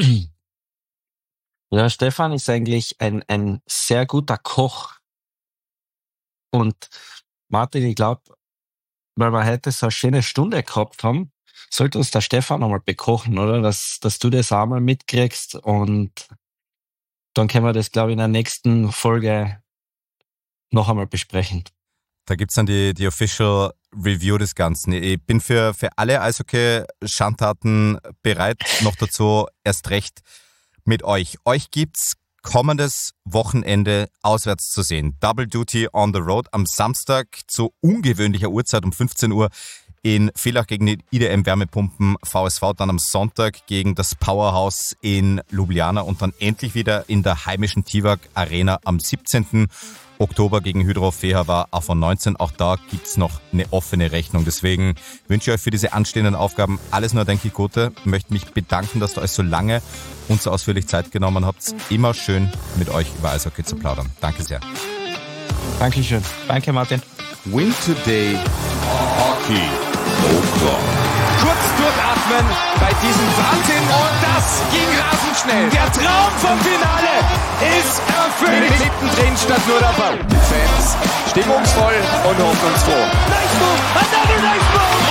Speaker 4: Ja, Stefan ist eigentlich ein sehr guter Koch. Und Martin, ich glaube, weil wir heute so eine schöne Stunde gehabt haben, sollte uns der Stefan einmal bekochen, oder? Dass du das auch mal mitkriegst und dann können wir das, glaube ich, in der nächsten Folge noch einmal besprechen.
Speaker 1: Da gibt's dann die Official Review des Ganzen. Ich bin für alle Eishockey-Schandtaten bereit, noch dazu erst recht mit euch. Euch gibt's kommendes Wochenende auswärts zu sehen. Double Duty on the Road am Samstag zu ungewöhnlicher Uhrzeit um 15 Uhr in Villach gegen die IDM Wärmepumpen VSV, dann am Sonntag gegen das Powerhouse in Ljubljana und dann endlich wieder in der heimischen Tivak Arena am 17. Oktober gegen Hydro Fehavar AV19. Auch da gibt's noch eine offene Rechnung. Deswegen wünsche ich euch für diese anstehenden Aufgaben alles nur denke ich Gute. Ich möchte mich bedanken, dass ihr euch so lange und so ausführlich Zeit genommen habt. Immer schön mit euch über Eishockey zu plaudern. Danke sehr.
Speaker 5: Dankeschön. Danke, Martin.
Speaker 2: Win Today Hockey O'Clock.
Speaker 3: Kurz durchatmen bei diesem Wahnsinn und das ging rasend schnell. Der Traum vom Finale ist erfüllt. Mittendrin statt nur der Ball. Die Fans stimmungsvoll und hoffnungsfroh. Nice move, another nice move.